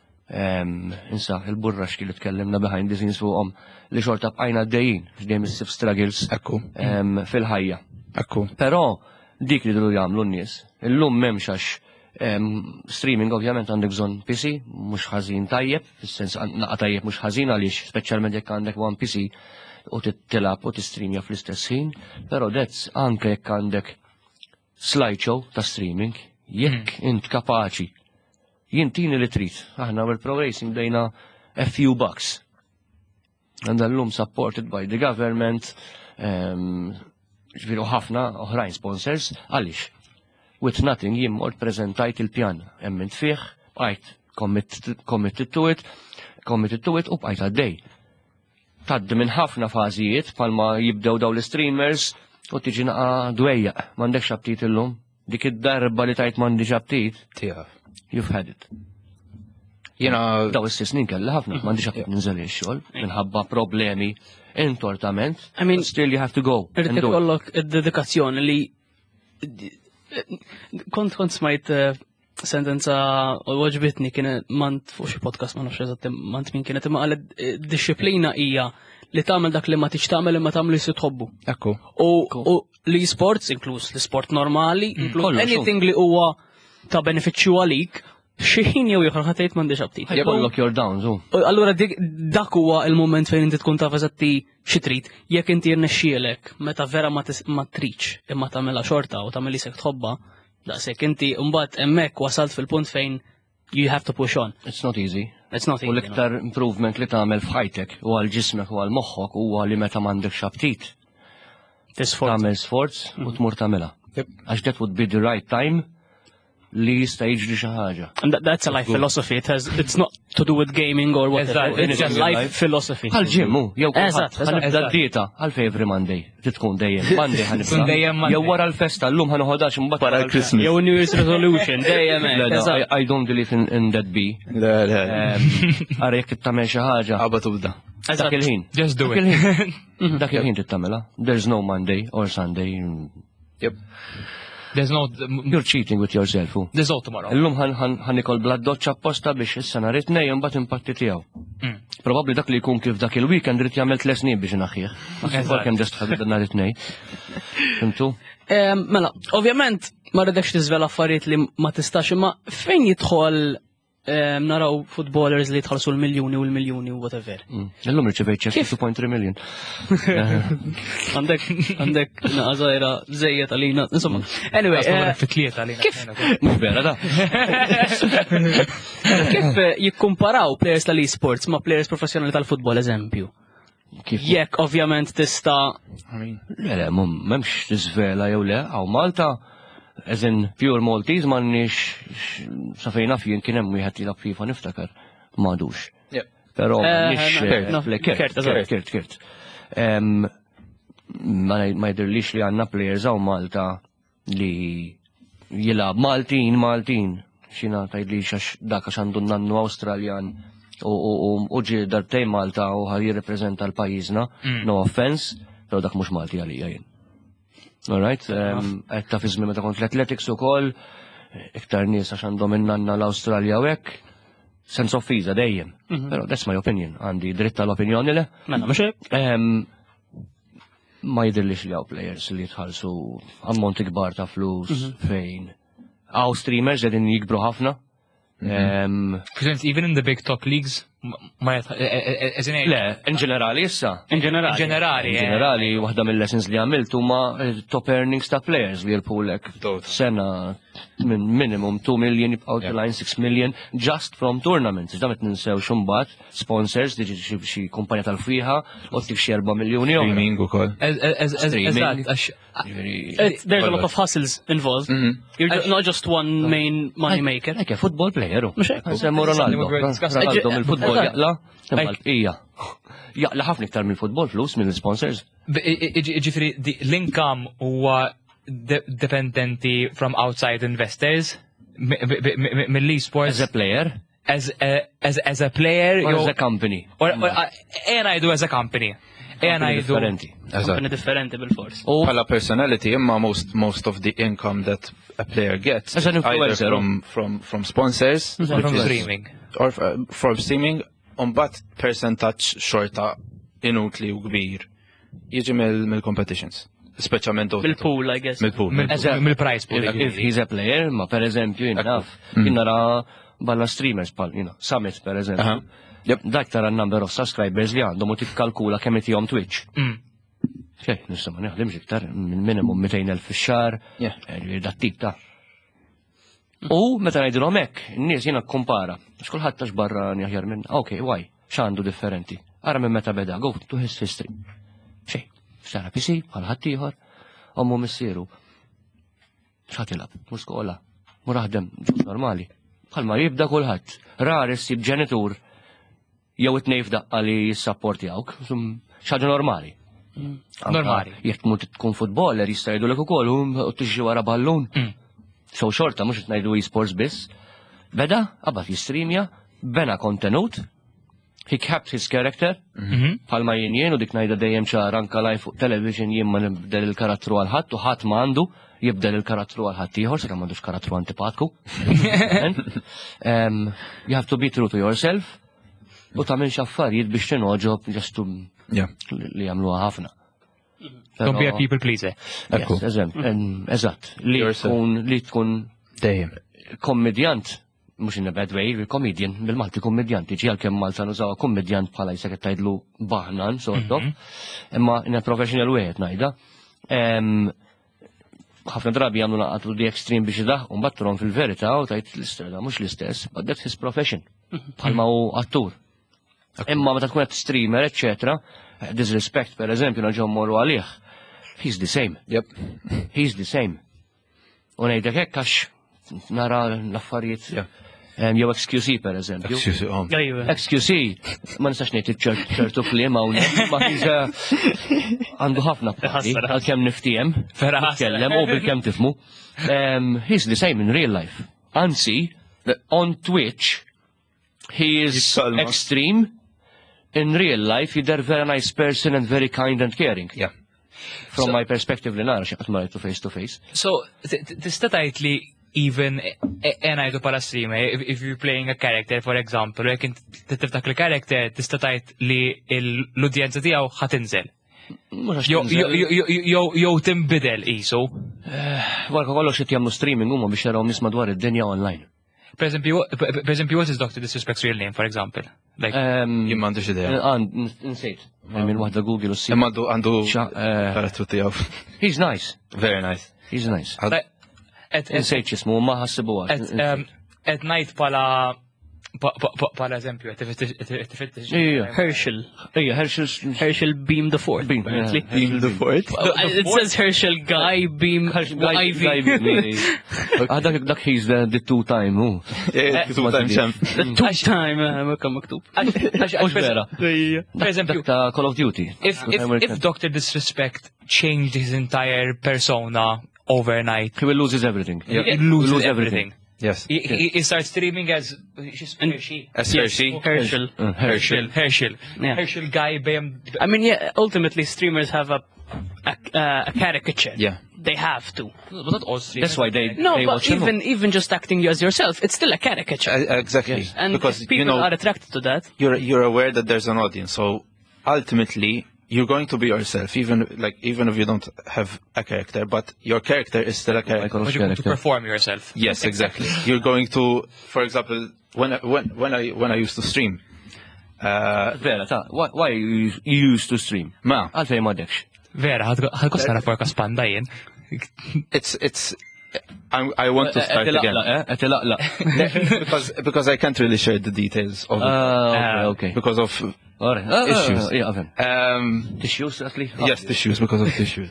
Insa, il-burra xkilu tkellimna behind the scenes fuqhom li xorta bqajna d-dejjin, x'dejjem issib struggles fil-ħajja. Però dik li dru jagħmlu n-nies. Illum m'hemmx għax streaming ovvjament għandek bżonn P C, mhux ħażin tajjeb, fis-sens naqa' tajjeb mhux ħażin għaliex speċjalment jekk għandek one P C u tittilab u tistreamja fl-istess ħin, però dezz anke jekk għandek slideshow ta' streaming, jekk int kapaċi jintini li trit. Aħna għal pro racing dejna a few bucks. And l-lum supported by the government, ġviru ħafna oħrajn sponsors, għalix. With nothing jimmort prezentajt il-pjan. Emmint fiħ, bqajt committed to it, committed to it u bqajt għaddej. Taddi minn ħafna fażijiet, palma jibdew daw l-streamers, u tiġi naqa dwejja. Mandek xabtit il-lum. Dik id-darba li tajt mandi xabtit. Tiħaf. You've had it. Jena daw is-snin kellha ħafna, m'għandix ħafna ninżel ix-xogħol minħabba problemi intortament. I mean, still you have to go. Irrid ikollok id-dedikazzjoni li kont kont smajt sentenza u waġbitni kien mant fuq xi podcast ma nafx eżatt mant min kienet imma qalet disciplina hija li tagħmel dak li ma tix tagħmel imma tagħmel li se tħobbu. Ekku. U l-e-sports, inkluż l-sport normali, inkluż kollox, anything li huwa ta' benefiċċju għalik, xi ħin jew ieħor ħadd tgħid m'għandix aptit. Jkollok your downs, u. Allura dak huwa il-moment fejn inti tkun taf eżatti xi trid, jekk inti jirnexxielek meta vera ma tridx imma tagħmilha xorta u tagħmel isek tħobba, daqshekk inti mbagħad hemmhekk wasalt fil-punt fejn you have to push on. It's not easy. It's not easy. U l-iktar improvement li tagħmel f'ħajtek u għal ġismek u għal moħħok huwa li meta m'għandekx aptit. Tagħmel sforz u tmur tagħmilha. Għax that would be the right time li jista' jiġri xi ħaġa. And that, that's a life philosophy. It has, it's not to do with gaming or whatever. Exactly. It's a life philosophy. Għal ġim, u, jew Eżatt, eżatt. ħanibda d-dieta, għal favori Monday, titkun dejjem, Monday ħanibda. Tkun dejjem Monday. Jew wara l-festa, l-lum ħanoħodax imbagħad Wara l-Christmas. Jew New Year's resolution, dejjem hekk, Le, le, eżatt. I I don't believe in, in that be. Le, le. Għara jekk tagħmel xi ħaġa, Għaba tubda. dak il-ħin. Just do Dak it. il-ħin. Dak il-ħin tittamela. There's no Monday or Sunday. Yep. There's no, You're cheating with yourself. u. there's no tomorrow. Illum ħan ikol bla doċċa apposta biex issa nhar it-tnejn imbagħad impatti tiegħu. Mm. Probabbli dak li jkun kif dak il-weekend rid jagħmel tliet snin biex inaħħih. Eżatt. Kemm ġest ħabib nhar it-tnejn. Fimtu? Em, Mela, ovvjament ma rridekx tiżvel affarijiet li ma tistax imma fejn jidħol em, naraw footballers li jitħallsu l-miljuni u l-miljuni u whatever. Illum irċevejt ċek two point three million. Għandek għandek naqażajra żejjed għalina. Insomma, anyway, Għasma eh, fit-tlieta għalina. Kif? Mhux vera da. kif eh, jikkumparaw players tal-e-sports ma' players professjonali tal-futbol eżempju? Kif? Jekk ovvjament tista' I mean, Le, le, mum, memx tiżvela jew le, għaw Malta, eżin pure Maltese m'għandniex safejna fien kien hemm wieħed jilab FIFA niftakar, m'għadux. yep. Però Eh, nix no, no, le Kert, kirt, eżatt. kirt, kirt, kirt. Em, Ma ma jidrlix li għanna players għaw Malta li jilab Maltin, Maltin. Xina tajdli xax dak għax għandu nannu Australjan u- u u- u ġi darbtej Malta u ħar jirrepreżenta l-pajizna. No offense, pero dak mux Malti għalija jien. Alright, għetta fizmi meta kont l-athletics u kol, iktar nies għax għandhom innanna l-Australja u hekk, sense of visa dejjem. Pero that's my opinion, għandi dritta l-opinjoni le. Mela, mhux hekk? Em, ma jidirlix li għaw players li jitħalsu ammonti kbar ta' flus fejn. Għaw streamers għedin jikbru ħafna. Em, Present, even in the big top leagues, ma jtħ, as in, Le, in ġenerali issa. In ġenerali. in ġenerali, In eh, ġenerali, waħda mill-lessons li għamiltu ma top earnings ta' players li jirpulek Tot. sena min minimum two million jibqaw yeah. line six million just from tournaments. Iżda met ninsew xumbat sponsors diġi xi- xi kumpanja tal-fiħa u tik xi erba' miljoni euro. Streaming u kol. as- as- as- Streaming. eżatt, għax- Ġifieri- It's, there's a lot of hustles involved. You're ju- not just one main money maker. Eke, football player. Mux hekk. Semmu Ronaldo. Something we're discussing. Ronaldo mill-futbol Eżatt. jaqla. Ija. Jaqla ħafna iktar mill-futbol flus mill-sponsors. b- i- i- ġifiri, the- l-income huwa de- dependenti from outside investors, mi- mi- mi- mi- mill-esports, As a player, as a, as, as a player, or as jew- a company. or, or, uh, and I do as a company. And I do. differenti. Company differenti bil-fors. U Pala personality, imma most most of the income that a player gets As an is either influencer. from from from sponsors From which is- streaming. or uh, from streaming on bat percentage xorta inutli u kbir jiġi mill- mill-competitions, speċjalment Dota. Bil-pool, I guess. Mill-pool. Mill- As a- mill-price pool. If, if he's a player, ma per eżempju, jinnaf, jinnara balla streamers pal, you know, Summit per eżempju. Aha. Yep. Dak tara n-number of subscribers li għandhom u tikkalkula kemm itihom Twitch. Mm. Xej, nista ma neħdimx iktar, minn minimum two hundred fil-xar, Yeah. eh, dat tip ta' U meta ngħidilhom hekk, in-nies jiena kkompara, għax kulħadd tax barra aħjar minn, ok, why, x'għandu differenti. Ara minn meta beda, go to his history. Xej, xtara P C, bħal ħadd ieħor, ommu missieru. X'ħadd ilab, mhux skola, mu raħdem ġus normali. Bħalma jibda kulħadd, rar issib ġenitur jew it-tnejn f'daqqa li jissapportjawk, xaġa normali. Anka Normali. Jekk tmur tkun futboller jista' jgħidulek ukoll u tixi wara ballun. So xorta mhux qed ngħidu e-sports biss. Beda, qabad jistreamja, bena kontenut, he kept his character, bħalma jien jien u dik ngħidha dejjem ċar anka live fuq television jien ma nibdel il-karattru għal ħadd u ħadd ma għandu jibdel il-karattru għal ħadd ieħor sakemm m'għandux karattru antipatku. Um, you have to be true to yourself u tagħmel xi affarijiet biex tinoġob just to Yeah. li jagħmluha ħafna. Don't be a people pleaser. Ekku. Yes, eżem, em, Eżatt, li Yourself. tkun li tkun Dejjem. kommedjant, mhux in a bad way, comedian, bil-Malti kommedjant, iġi għalkemm Malta nużaw kommedjant bħala jisek tgħidlu baħnan, sort of, imma in a professional way qed ngħidha. Em, ħafna drabi jagħmlu naqgħu di extreme biex idaħħu mbagħad fil-verità u tgħid l-istrada mhux l-istess, but that's his profession. Bħalma hu attur. Imma meta tkun qed streamer, eccetera, disrespect per eżempju naġgħu mmorru għalih. He's the same. Yep. He's the same. U ngħidlek hekk għax nara l-affarijiet. Yeah. em, Jew X Q C per eżempju. Excuse me. um, Ejwa. X Q C, ma nistax ngħid iċ- ċertu kliem hawnhekk, ma he's a- għandu ħafna parti, Ħassar, għalkemm niftihem, Vera ħassar. nitkellem u bil-kemm tifmu. Um, He's the same in real life. Anzi, on Twitch, he is Jitsalma. extreme. In real life, jidher very nice person and very kind and caring. Yeah. From my perspective li nara xaqat marajtu face to face. So, t- t- tista' tgħid li even ngħidu bħala streamer, if, if you're playing a character, for example, jekk int tiftak il-character, tista' tgħid li l- l-udjenza tiegħu ħatinżel. Mhux għax Jew- tinżel. jew- jew- jew- Jew tinbidel qisu. Warka kollox qed jagħmlu streaming huma biex jaraw nies madwar id-dinja online. Per esempio, per per esempio, what is doctor Disrespect's real name, for example? Like, Um, Jien m'għandix idea. Għand, nsejt. Minn waħda Google u s Imma għandu għandu Xa- eh. karattu tiegħu. He's nice. Very nice. He's nice. Għad- like, at, at, Nsejt xismu, ma ħassibu at, um, at night pala, pa- pa- pa- pala eżempju, at tifittex. Ija, Herschel. ija, Herschel. Herschel Beam the Fourth. Beam, apparently. yeah. Beam the Fourth. Uh, It says Herschel Guy Beam Guy Ivy. Ah, dak dak he's the the two time, hu. Yeah, two time champ. The two time uh, ma kam maktub. Mhux vera. Per esempio, Dak ta' Call of Duty. if, if, if doctor Disrespect changed his entire persona overnight, He will lose his everything. he He loses will lose everything. Yes. He, he, he starts streaming as she's Hershey. As Hershey. Herschel. Uh, Herschel. Herschel. Yeah. Herschel guy, bam. I mean, yeah, ultimately streamers have a a, uh, a caricature. Yeah. They have to. But not all streamers. That's why they No, they but watch him. even even just acting as yourself, it's still a caricature. Uh, exactly. Yes. And because if people you know are attracted to that, you're you're aware that there's an audience, so ultimately you're going to be yourself, even like even if you don't have a character, but your character is still a character. But you're going to perform yourself. Yes, exactly. You're going to, for example, when I, when when I when I used to stream, uh, Vera, ta' why why you you used to stream? ma, Għalfej ma dekx. Vera, ħadkost nara forka spanda jien. it's it's. I, I want to start again Qed ilaqlaq. because because I can't really share the details of it Ah, okay, okay. because of Alright. issues. Yeah, għafen. um Tissues, għatli? yes tissues because of tissues.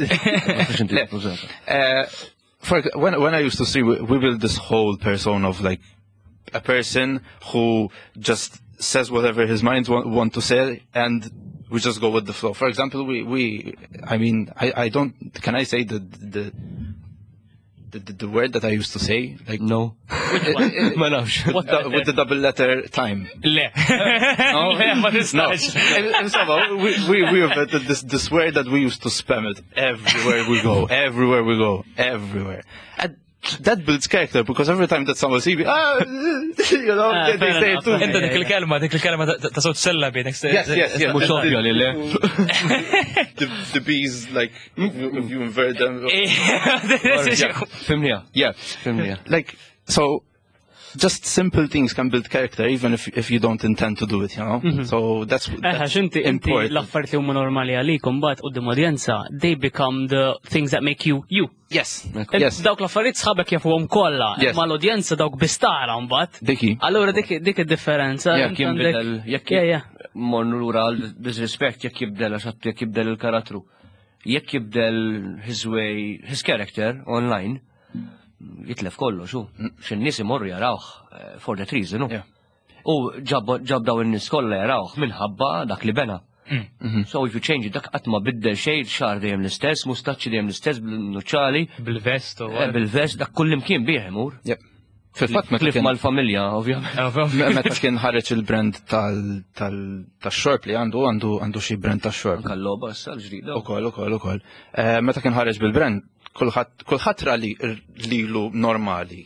Uh, for when when I used to stream, we, we build this whole persona of like a person who just says whatever his mind want, want to say, and we just go with the flow. For example, we we I mean I I don't can I say the the the, the, the word that I used to say like No. Ma nafx. with the, with the double letter time. Le. Le, ma No, nistax. and, and somehow we, we, we invented this, this word that we used to spam it everywhere we go, everywhere we go, everywhere. And that builds character because every time that someone sees me, ah, you know, Ah, they, they fair say it enough. too. Inta dik il-kelma, dik il-kelma ta' ta' sot sella bi. Yes, yes, yes. Mux ovvja li le. The, the bees, like, if you, if you invert them. Fimnija. Yeah. Fimnija. Like, so, just simple things can build character even if if you don't intend to do it, you know? So that's, Eh, that's inti inti important. l-affarijiet li huma normali għalikom bat qudiem udjenza, they become the things that make you you. Yes. Int- Yes. Dawk l-affarijiet sħabek jafuhom kollha, Yes. ma l-udjenza dawk bistara mbagħad. Diki. Allura dik dik id-differenza. Jekk Int għandek- jimbidel, jekk Yeah, yeah. mornu lura għal disrespect, jekk jibdel, għaxat jekk jibdel il-karattru. Jekk jibdel his way, his character online, jitlef kollu, xu. Xin nis imorru jarawħ eh, for that reason, no? Yeah. U ġab ġab daw in-nis kollha jarawħ minħabba dak li bena. So if you change it, dak qatt ma biddel xejn, xar dejjem l-istess, mustaċċi dejjem l-istess, bil-nuċċali, Bil-vesto. eh, bil-vest, dak kullim kien bieħ imur. Yep. Fil-fat, meta Klif kien- mal-familja, ovvjament. meta kien ħareġ il-brand tal tal tax-xorb li għandu għandu għandu xi brand tax-xorb. Kalloba, issa l-ġdida. Ukoll, ukoll, ukoll. Eh, Meta kien ħareġ bil-brand, kulħadd kulħadd ra li lilu normali.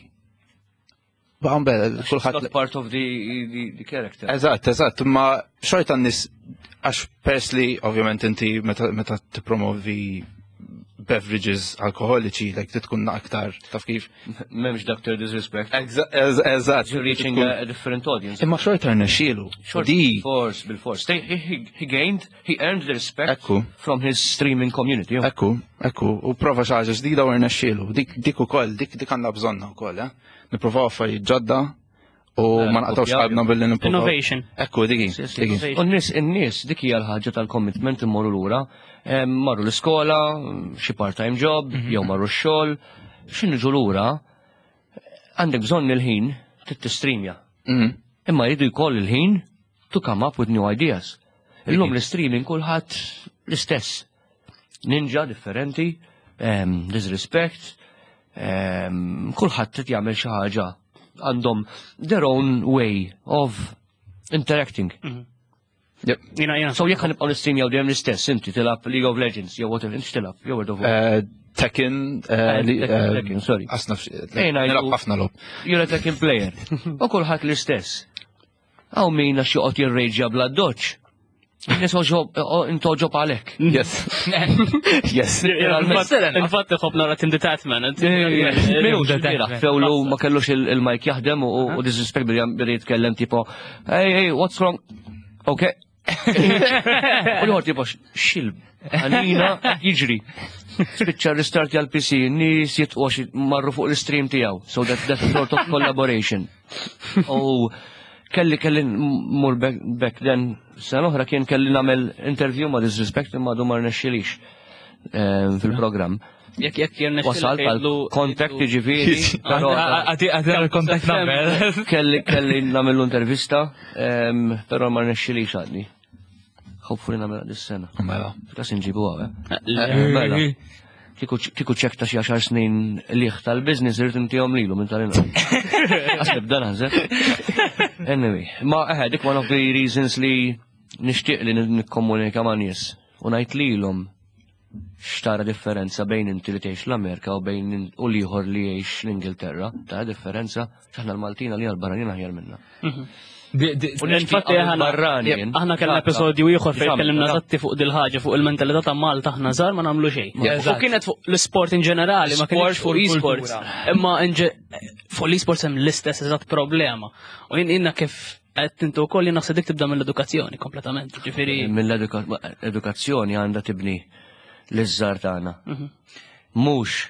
Baqgħu kulħadd Not part of the, the, the character. Eżatt, eżatt, imma xorta n-nis Għax pers li, ovvjament, inti meta tippromovi beverages alkoholiċi, like tkun aktar, taf kif? Memx doctor disrespect. Eżatt. You're reaching a, a different audience. Imma xorta rnexxielu. Short, bil-force, bil-force. He, he, he gained, he earned the respect Ekku. from his streaming community. Ekku, ekku, u prova xaġa ġdida u rnexxielu. Dik dik ukoll, dik dik għandha bżonna wkoll, eh? Nipprovaw affarijiet ġodda u ma naqtawx qalbna billi nipprovaw. Innovation. Ekku, diki. diki. U n-nies, in-nies, dik hija l-ħaġa tal-commitment immorru lura. Marru l-iskola, xi part-time job, jew marru x-xogħol, x'inniġu lura, għandek bżonn il-ħin tistreamja. Imma jridu jkoll il-ħin to come up with new ideas. Illum l-streaming kulħadd l-istess. Ninja differenti, disrespect, kulħadd trid jagħmel xi ħaġa għandhom their own way of interacting. Yep. Jina, jina. So jekk ħanibqgħu nistreamjaw dejjem l-istess, inti tilab League of Legends, jew whatever, inti tilab, jew World of Warcraft. Tekken, Tekken, sorry. Asna Ejna nilab ħafna lob. You're a Tekken player. U kulħadd l-istess. Għaw min għax joqgħod jirreġja bla doċ. Nies intoġob għalek. Yes. Yes. Il-fatt iħob nara Tim the Tatman. Minu ġibira, fewlu ma kellux il-mike jaħdem u disrespect biri jitkellem tipo, hey, hey, what's wrong? Okay. U li għor tipo, xilb, għanina jiġri. Spiċċa restart għal P C, nis jitqox marru fuq l-stream tijaw. So that, that sort of collaboration. U kelli kelli mur back then, sen oħra kien kelli namel interview ma disrespect imma du mar nexxilix fil-program. Jek jek jern Wasal għal-kontakt ġifiri. Għati għal-kontakt namel. Kelli kelli namel l-intervista, pero mar nexxilix għadni. Hopefully namel għad is-sena. Mela. Kas inġibu għawe. Mela. Kiku ċekta xie għaxar snin liħ tal-biznis irrit intijom lilu minn tal-inna. Għasib dan għazet. Anyway, ma eħe, dik one of the reasons li nishtiq li nikkomunika ma' nies. U najt lilhom xtara differenza bejn inti li tgħix l-Amerika u bejn u liħor li jgħix l-Ingilterra. Tara differenza x'aħna l-Maltina li għal-barranin aħjar minna. Infatti aħna kellna episodju ieħor fejn tkellimna żatti fuq dil-ħaġa fuq il-mentalità ta' Malta aħna żgħar ma nagħmlu xejn. U kienet fuq l-isport in ġenerali, ma kienx fuq e-sports. Imma fuq l-e-sports hemm l-istess eżatt problema. U jien inna kif qed intu wkoll jien naħseb dik tibda mill-edukazzjoni kompletament. Ġifieri mill-edukazzjoni għandha tibni l-iżżar tagħna. Mhux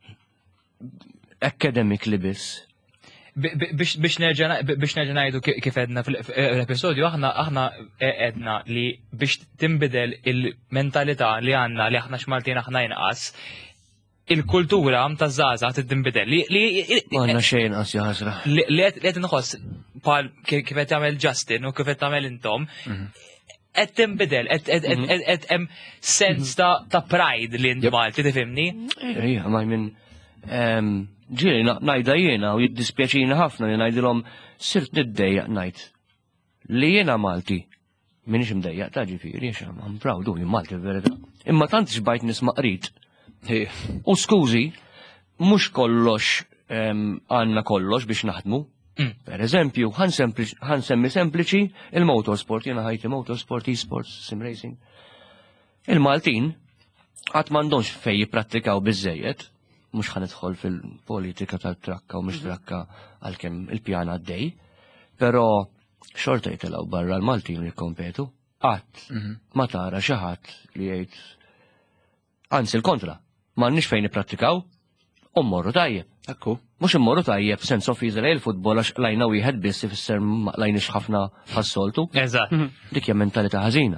academically biss. Biex nerġa' ngħidu kif edna fl-episodju aħna aħna edna li biex tinbidel il-mentalità li għandna li aħna x'Maltin aħna inqas il-kultura taż-żgħażagħ trid tinbidel li għandna xejn qas jaħasra. Li qed inħoss bħal kif qed tagħmel Justin u kif qed tagħmel intom qed tinbidel qed hemm sens ta' pride li int Malti tifhimni? Ejja, ma minn ġiri najda jiena u jiddispjaċina ħafna li najdilhom sirt niddejjaq ngħid li jiena Malti minix imdejjaq ta' ġifieri għax I'm proud u Malti verità. Imma tant xbajt nisma' qrid. U skużi, mhux kollox għandna kollox biex naħdmu. Per eżempju, ħansemmi sempliċi il-motorsport, jiena ħajti motorsport, e-sports, sim racing. Il-Maltin qatt m'għandhomx fejn jipprattikaw biżejjed. Mux ħanidħol fil-politika tal-trakka u mux trakka għal-kem il-pjana għaddej, pero xorta jitilaw barra l-Maltin li kompetu, għat, ma tara xaħat li jgħid, anzi l-kontra, ma nix fejn niprattikaw, u morru tajjeb. Ekku. Mux immorru tajjeb, sens of Israel futbol għax lajna wieħed biss ifisser ma lajnix ħafna fassoltu. Eżatt. Dik hija mentalità ħażina.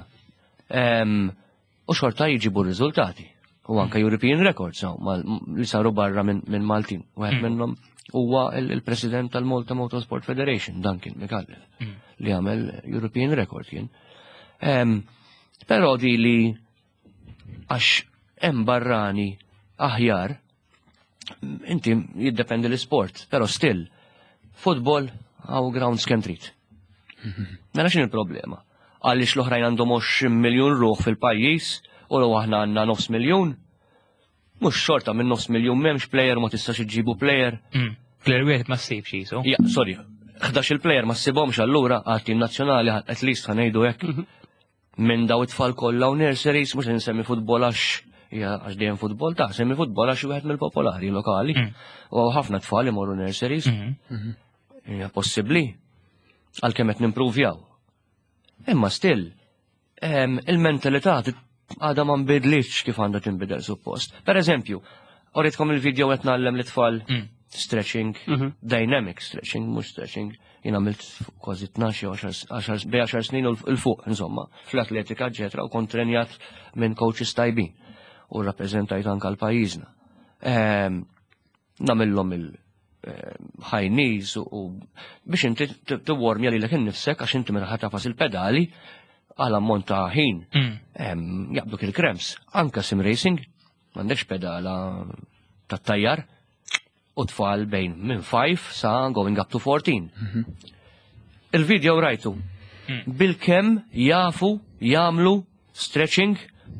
U xorta jiġibu r-riżultati. U anka European Records, li saru barra minn Maltin. Wieħed minnhom huwa il-President tal-Malta Motorsport Federation, Duncan McAuliffe, li għamel European Record jien. Però di li għax hemm barrani aħjar, inti jiddependi l-sport, però still, football għaw grounds can treat. Mela x'in il-problema? Għaliex l-oħrajn għandhom għoxrin miljun ruħ fil-pajjiż, u l aħna għanna nofs miljon, mux xorta minn nofs miljon memx player ma tistax iġibu player. Player wieħed ma ssib xi so. Ja, sorry, ħdax il-player ma ssibhomx allura għal tim nazzjonali at least ħanejdu hekk. minn daw it-tfal kollha u nurseries mhux insemmi futbol għax hija għax dejjem futbol ta' semmi futbol għax wieħed mill-popolari lokali. U ħafna tfal imorru nurseries. Hija possibbli għalkemm qed nimpruvjaw. Imma still il-mentalità għadha ma nbidlitx kif għandha tinbidel suppost. Per eżempju, oritkom il-video qed nagħllem l-tfal stretching, dynamic stretching, mhux stretching, jien għamilt kważi tnax bej għaxar snin u l-fuq, insomma, fl-atletika ġetra u kont trenjat minn coaches tajbin u rappreżentajt anke l-pajjiżna. Nagħmilhom il-high knees u biex inti tiwarmja lilek innifsek għax inti meta ħatafas il-pedali għal ammont ta' ħin jaqbduk il-krems. Anke sim racing, m'għandekx pedala tat-tajjar u tfal bejn minn five sa going up to fourteen. Il-video rajtu bil-kemm jafu jagħmlu stretching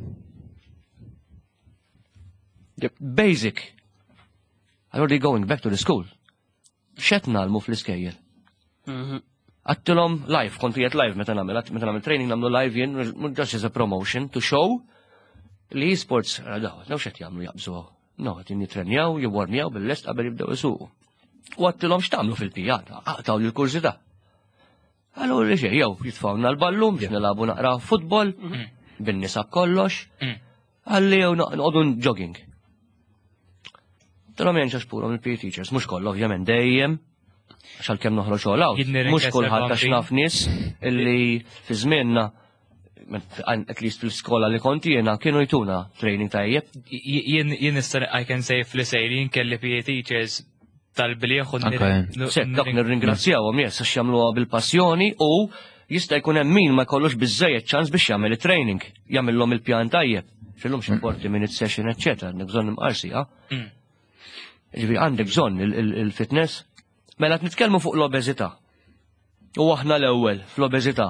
basic. Already going back to the school. X'qed nagħmlu fl-iskejjel. Għattilhom live, kontu jgħid live meta nagħmel, meta nagħmel training nagħmlu live jien just as a promotion to show li e-sports daw, daw x'qed jagħmlu jaqbżu. No, għatin jitrenjaw, jiwarmjaw bil-lest qabel jibdew isuqu. U għattilhom x'tagħmlu fil-pijata, aqtaw li l-kursità. Allura li xejn jew jitfawna l-ballum biex nilagħbu naqra futbol, bin-nisa b'kollox, għalli jew noqogħdu jogging. Tilhom jien xaxpurhom il-P E teachers, mhux kollha ovvjament dejjem, għax kemm noħroġ xogħol mhux kulħadd għax naf nies illi fi żmienna at least fil-skola li konti jena kienu jtuna training tajjeb. Jien nista' I can say fl-sejrin kelli P E teachers tal-bilieħ u dak nirringrazzjawhom jess għax jagħmluha bil-passjoni u jista' jkun hemm min ma jkollux biżejjed ċans biex jagħmel it-training, jagħmilhom il-pjan tajjeb. X'illhom xi forty minute session eċċetera, għandek bżonn imqarsi, ha? Ġifieri għandek bżonn il-fitness. Mela qed nitkellmu fuq l-obeżità. U aħna l-ewwel fl-obeżità.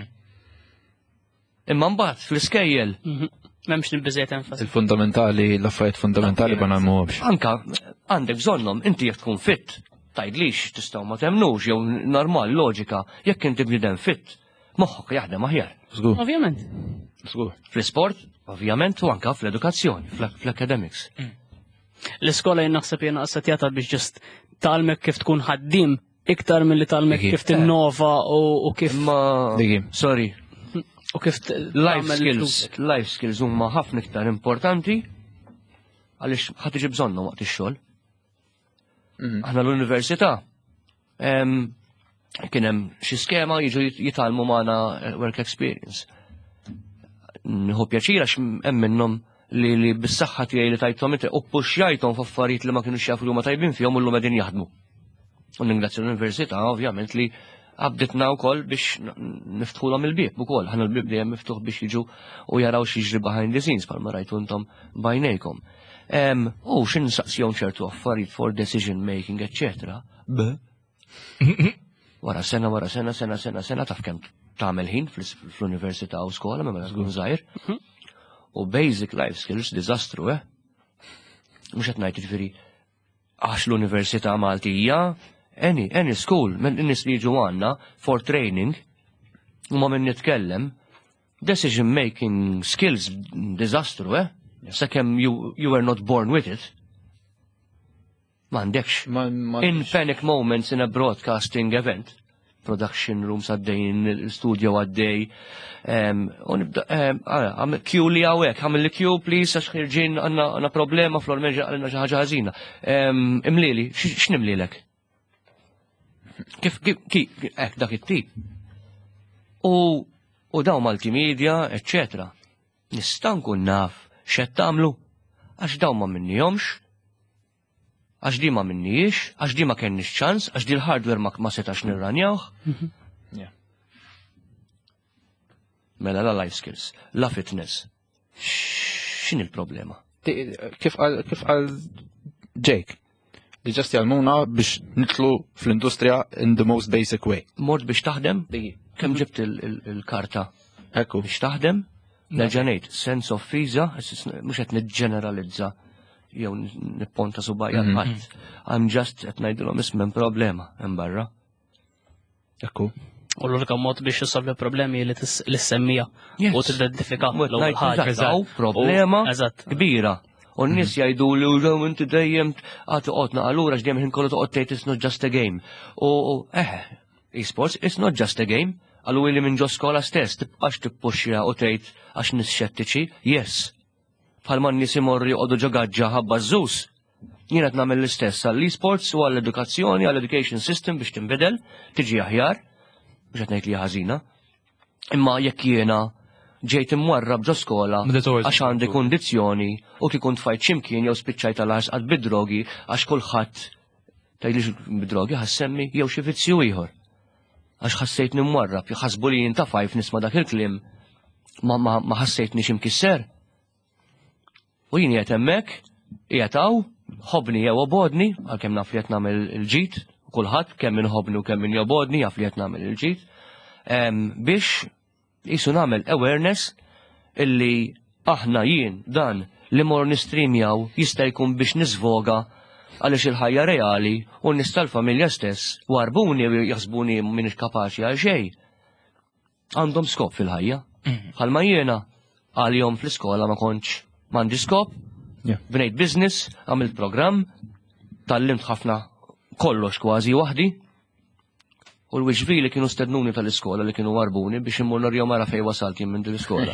Imma mbagħad fl-iskejjel. M'hemmx nibbiżejjed enfasi. Il-fundamentali, l-affarijiet fundamentali ma nagħmluhomx. Anka għandek bżonnhom, inti jekk tkun fit, tgħidlix tistgħu ma temnux jew normal loġika, jekk inti bniedem fit, moħħok jaħdem aħjar. Żgur. Ovvjament. Żgur. Fl-isport, ovvjament, u anka fl-edukazzjoni, fl-academics. L-iskola jien naħseb jiena assetjata biex ġust talmek kif tkun ħaddim iktar milli talmek kif tinnova u kif. Ma sorry. U kif life skills, life skills huma ħafna iktar importanti għaliex ħadd iġi bżonnhom waqt ix-xogħol. Aħna l-università kien hemm xi skema jiġu jitalmu magħna work experience. Nieħu pjaċir għax hemm minnhom li li bis-saħħa tiegħi li tajthom u ppuxxjajthom f'affarijiet li ma kinux jafu li huma tajbin fihom u llum qegħdin jaħdmu. U ningrazzja l-università ovvjament li qabditna wkoll biex niftħulhom il-bieb ukoll. Ħana l-bieb dejjem miftuħ biex jiġu u jaraw x'jiġri behind the scenes bħalma rajtu intom bajnejkom. U x'insaqsihom ċertu affarijiet for decision making, et cetera. Wara sena, wara sena, sena, sena, sena taf kemm tagħmel ħin fl-università u skola meta tkun żgħir. U basic life skills, dizastru, eh? Mux qed ngħid jiġifieri għax l-Università Maltija, any, any school, minn nis li jiġu għandna for training, u ma minn nitkellem, decision making skills dizastru, eh? Sakemm you, you were not born with it. M'għandekx. In panic moments in a broadcasting event, production rooms għaddejn, il-studio għaddej, għam Q li għawek, għam li Q, please, għax xirġin għanna problema fl-ormeġa għalina ħaġa ħażina. Imlili, x'nimlilek? Kif, kif, ek, dak it-tip. U daw multimedia, eccetera. Nistan kun naf x'qed tagħmlu, għax daw ma minnihomx, għax di ma minnijiex, għax di ma kenniex ċans, għax di l-hardware ma setax nirranjawh. Mela la life skills, la fitness. X'in il-problema? Kif għal Jake, li ġast jgħalmuna biex nitlu fl-industrija in the most basic way. Mort biex taħdem, kemm ġibt il-karta? Ekku. Biex taħdem, neġanejt, sense of visa, mhux qed niġġeneralizza jew nipponta subajja ħadd. I'm just qed ngħidilhom ismem problema hemm barra. Ekku. U l-unika mod biex jissolvi problemi li s-semmija Yes. u t-identifika Well, l-ewwel ngħid ħaġa. eżatt, problema Eżatt. kbira. U n-nies jgħidu li u inti dejjem għad toqgħod naqalura x'dejjem ħin kollu toqgħod tgħid it's not just a game. U eh, e-sports it's not just a game. Għallu li minn ġo skola stess tibqax tippuxja u tgħid għax nis xettiċi, yes. Bħalma n-nies imorru joqogħdu ġogaġġa ħabba żżus. Jien qed nagħmel l-istess għall-esports u għall-edukazzjoni, għall-education system biex tinbidel, tiġi aħjar, biex qed ngħid li ħażina. Imma jekk jiena ġejt imwarrab ġo skola għax għandi kundizzjoni u kikun tfajt ximkien jew spiċċajt għal bid-drogi għax kulħadd tgħidlix bid-drogi ħassemmi jew xi vizzju ieħor. Għax ħassejt nimwarrab, jħasbu li jinta fajf nisma dak il-klim ma, ma, ma ħassejtni ximkisser. U jien jgħet emmek, jgħet għaw, ħobni jew obodni, għal-kem naf li jgħet namel il-ġit, kulħadd kemm min ħobni u kemm min jobodni jaf li jgħet namel il-ġit, biex jisu namel awareness illi aħna jien dan li mor nistreamjaw jista' jkun biex nizvoga għalix il-ħajja reali u n-nis tal-familja stess warbuni u jaħsbuni minix kapaċi għal xej. Għandhom skop fil-ħajja. Bħalma jiena għal-jom fl-iskola ma konċ mandi skop, bnejt business, għamilt program, tal-limt ħafna kollox kważi wahdi, u l-wiġvi li kienu stednuni tal-iskola li kienu warbuni biex immur norjom għara fej wasalt jim minn dil-iskola.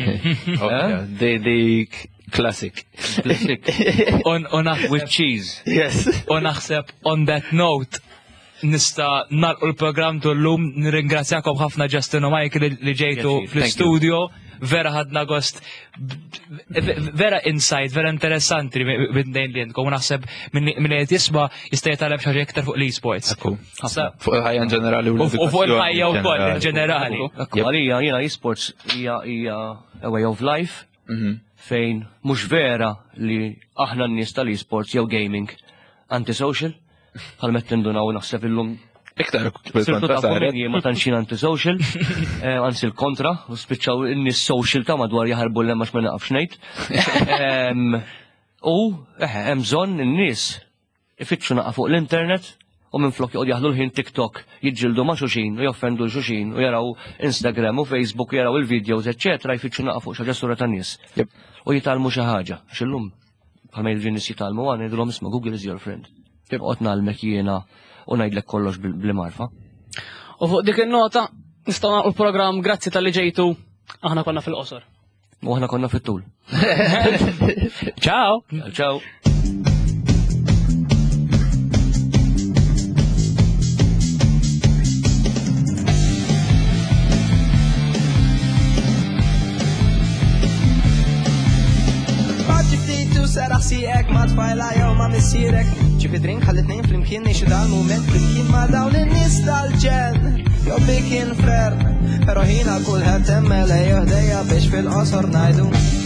They classic. With cheese. Yes. U naħseb on that note nista narqu l-program tullum nirringrazzjakom ħafna Justin u Michael li ġejtu fl-studio. Vera ħadna gost, vera insight, vera interessanti bindejn li jentkom, u naħseb minn li jisma jista' jitalem xaġa iktar fuq l-esports. Fuq il-ħajja in ġenerali u fuq il-ħajja u koll in ġenerali. Għalija, jena e-sports hija a way of life, fejn mhux vera li aħna n-nies tal-e-sports jew gaming antisocial, bħal-met nindunaw naħseb illum iktar bil-kontra saret. Ma tanxin antisocial, anzi l-kontra, u spiċċaw in-nies social ta' madwar jaħarbu l-lemma x'ma naqafx ngħid. U hemm bżonn in-nies ifittxu naqa' fuq l-internet u minflok joqgħod jaħlu l-ħin TikTok, jiġġieldu ma' xuxin u joffendu l-xuxin u jaraw Instagram u Facebook u jaraw il-videos, eċċetera, jfittxu naqa' fuq xi ħaġa sura tan-nies. U jitalmu xi ħaġa, x'illum bħalma jiġu nies jitalmu għan jgħidulhom isma' Google is your friend. Qod nagħlmek jiena u ngħidlek kollox bl-marfa. U fuq dik il-nota, nistgħu nagħlqu l-programm grazzi tal-li ġejtu, aħna konna fil-qosor. U aħna konna fit-tul. Ciao! Ciao! Seraħ siqek ma tfajla jew ma missierek ċifi drink ħalli tnejn flimkien nixu dal-moment flimkien ma dawn in-nies tal-ġen jew bikin fern pero ħina kulħadd emmela jeħdejja biex fil-qosor ngħidu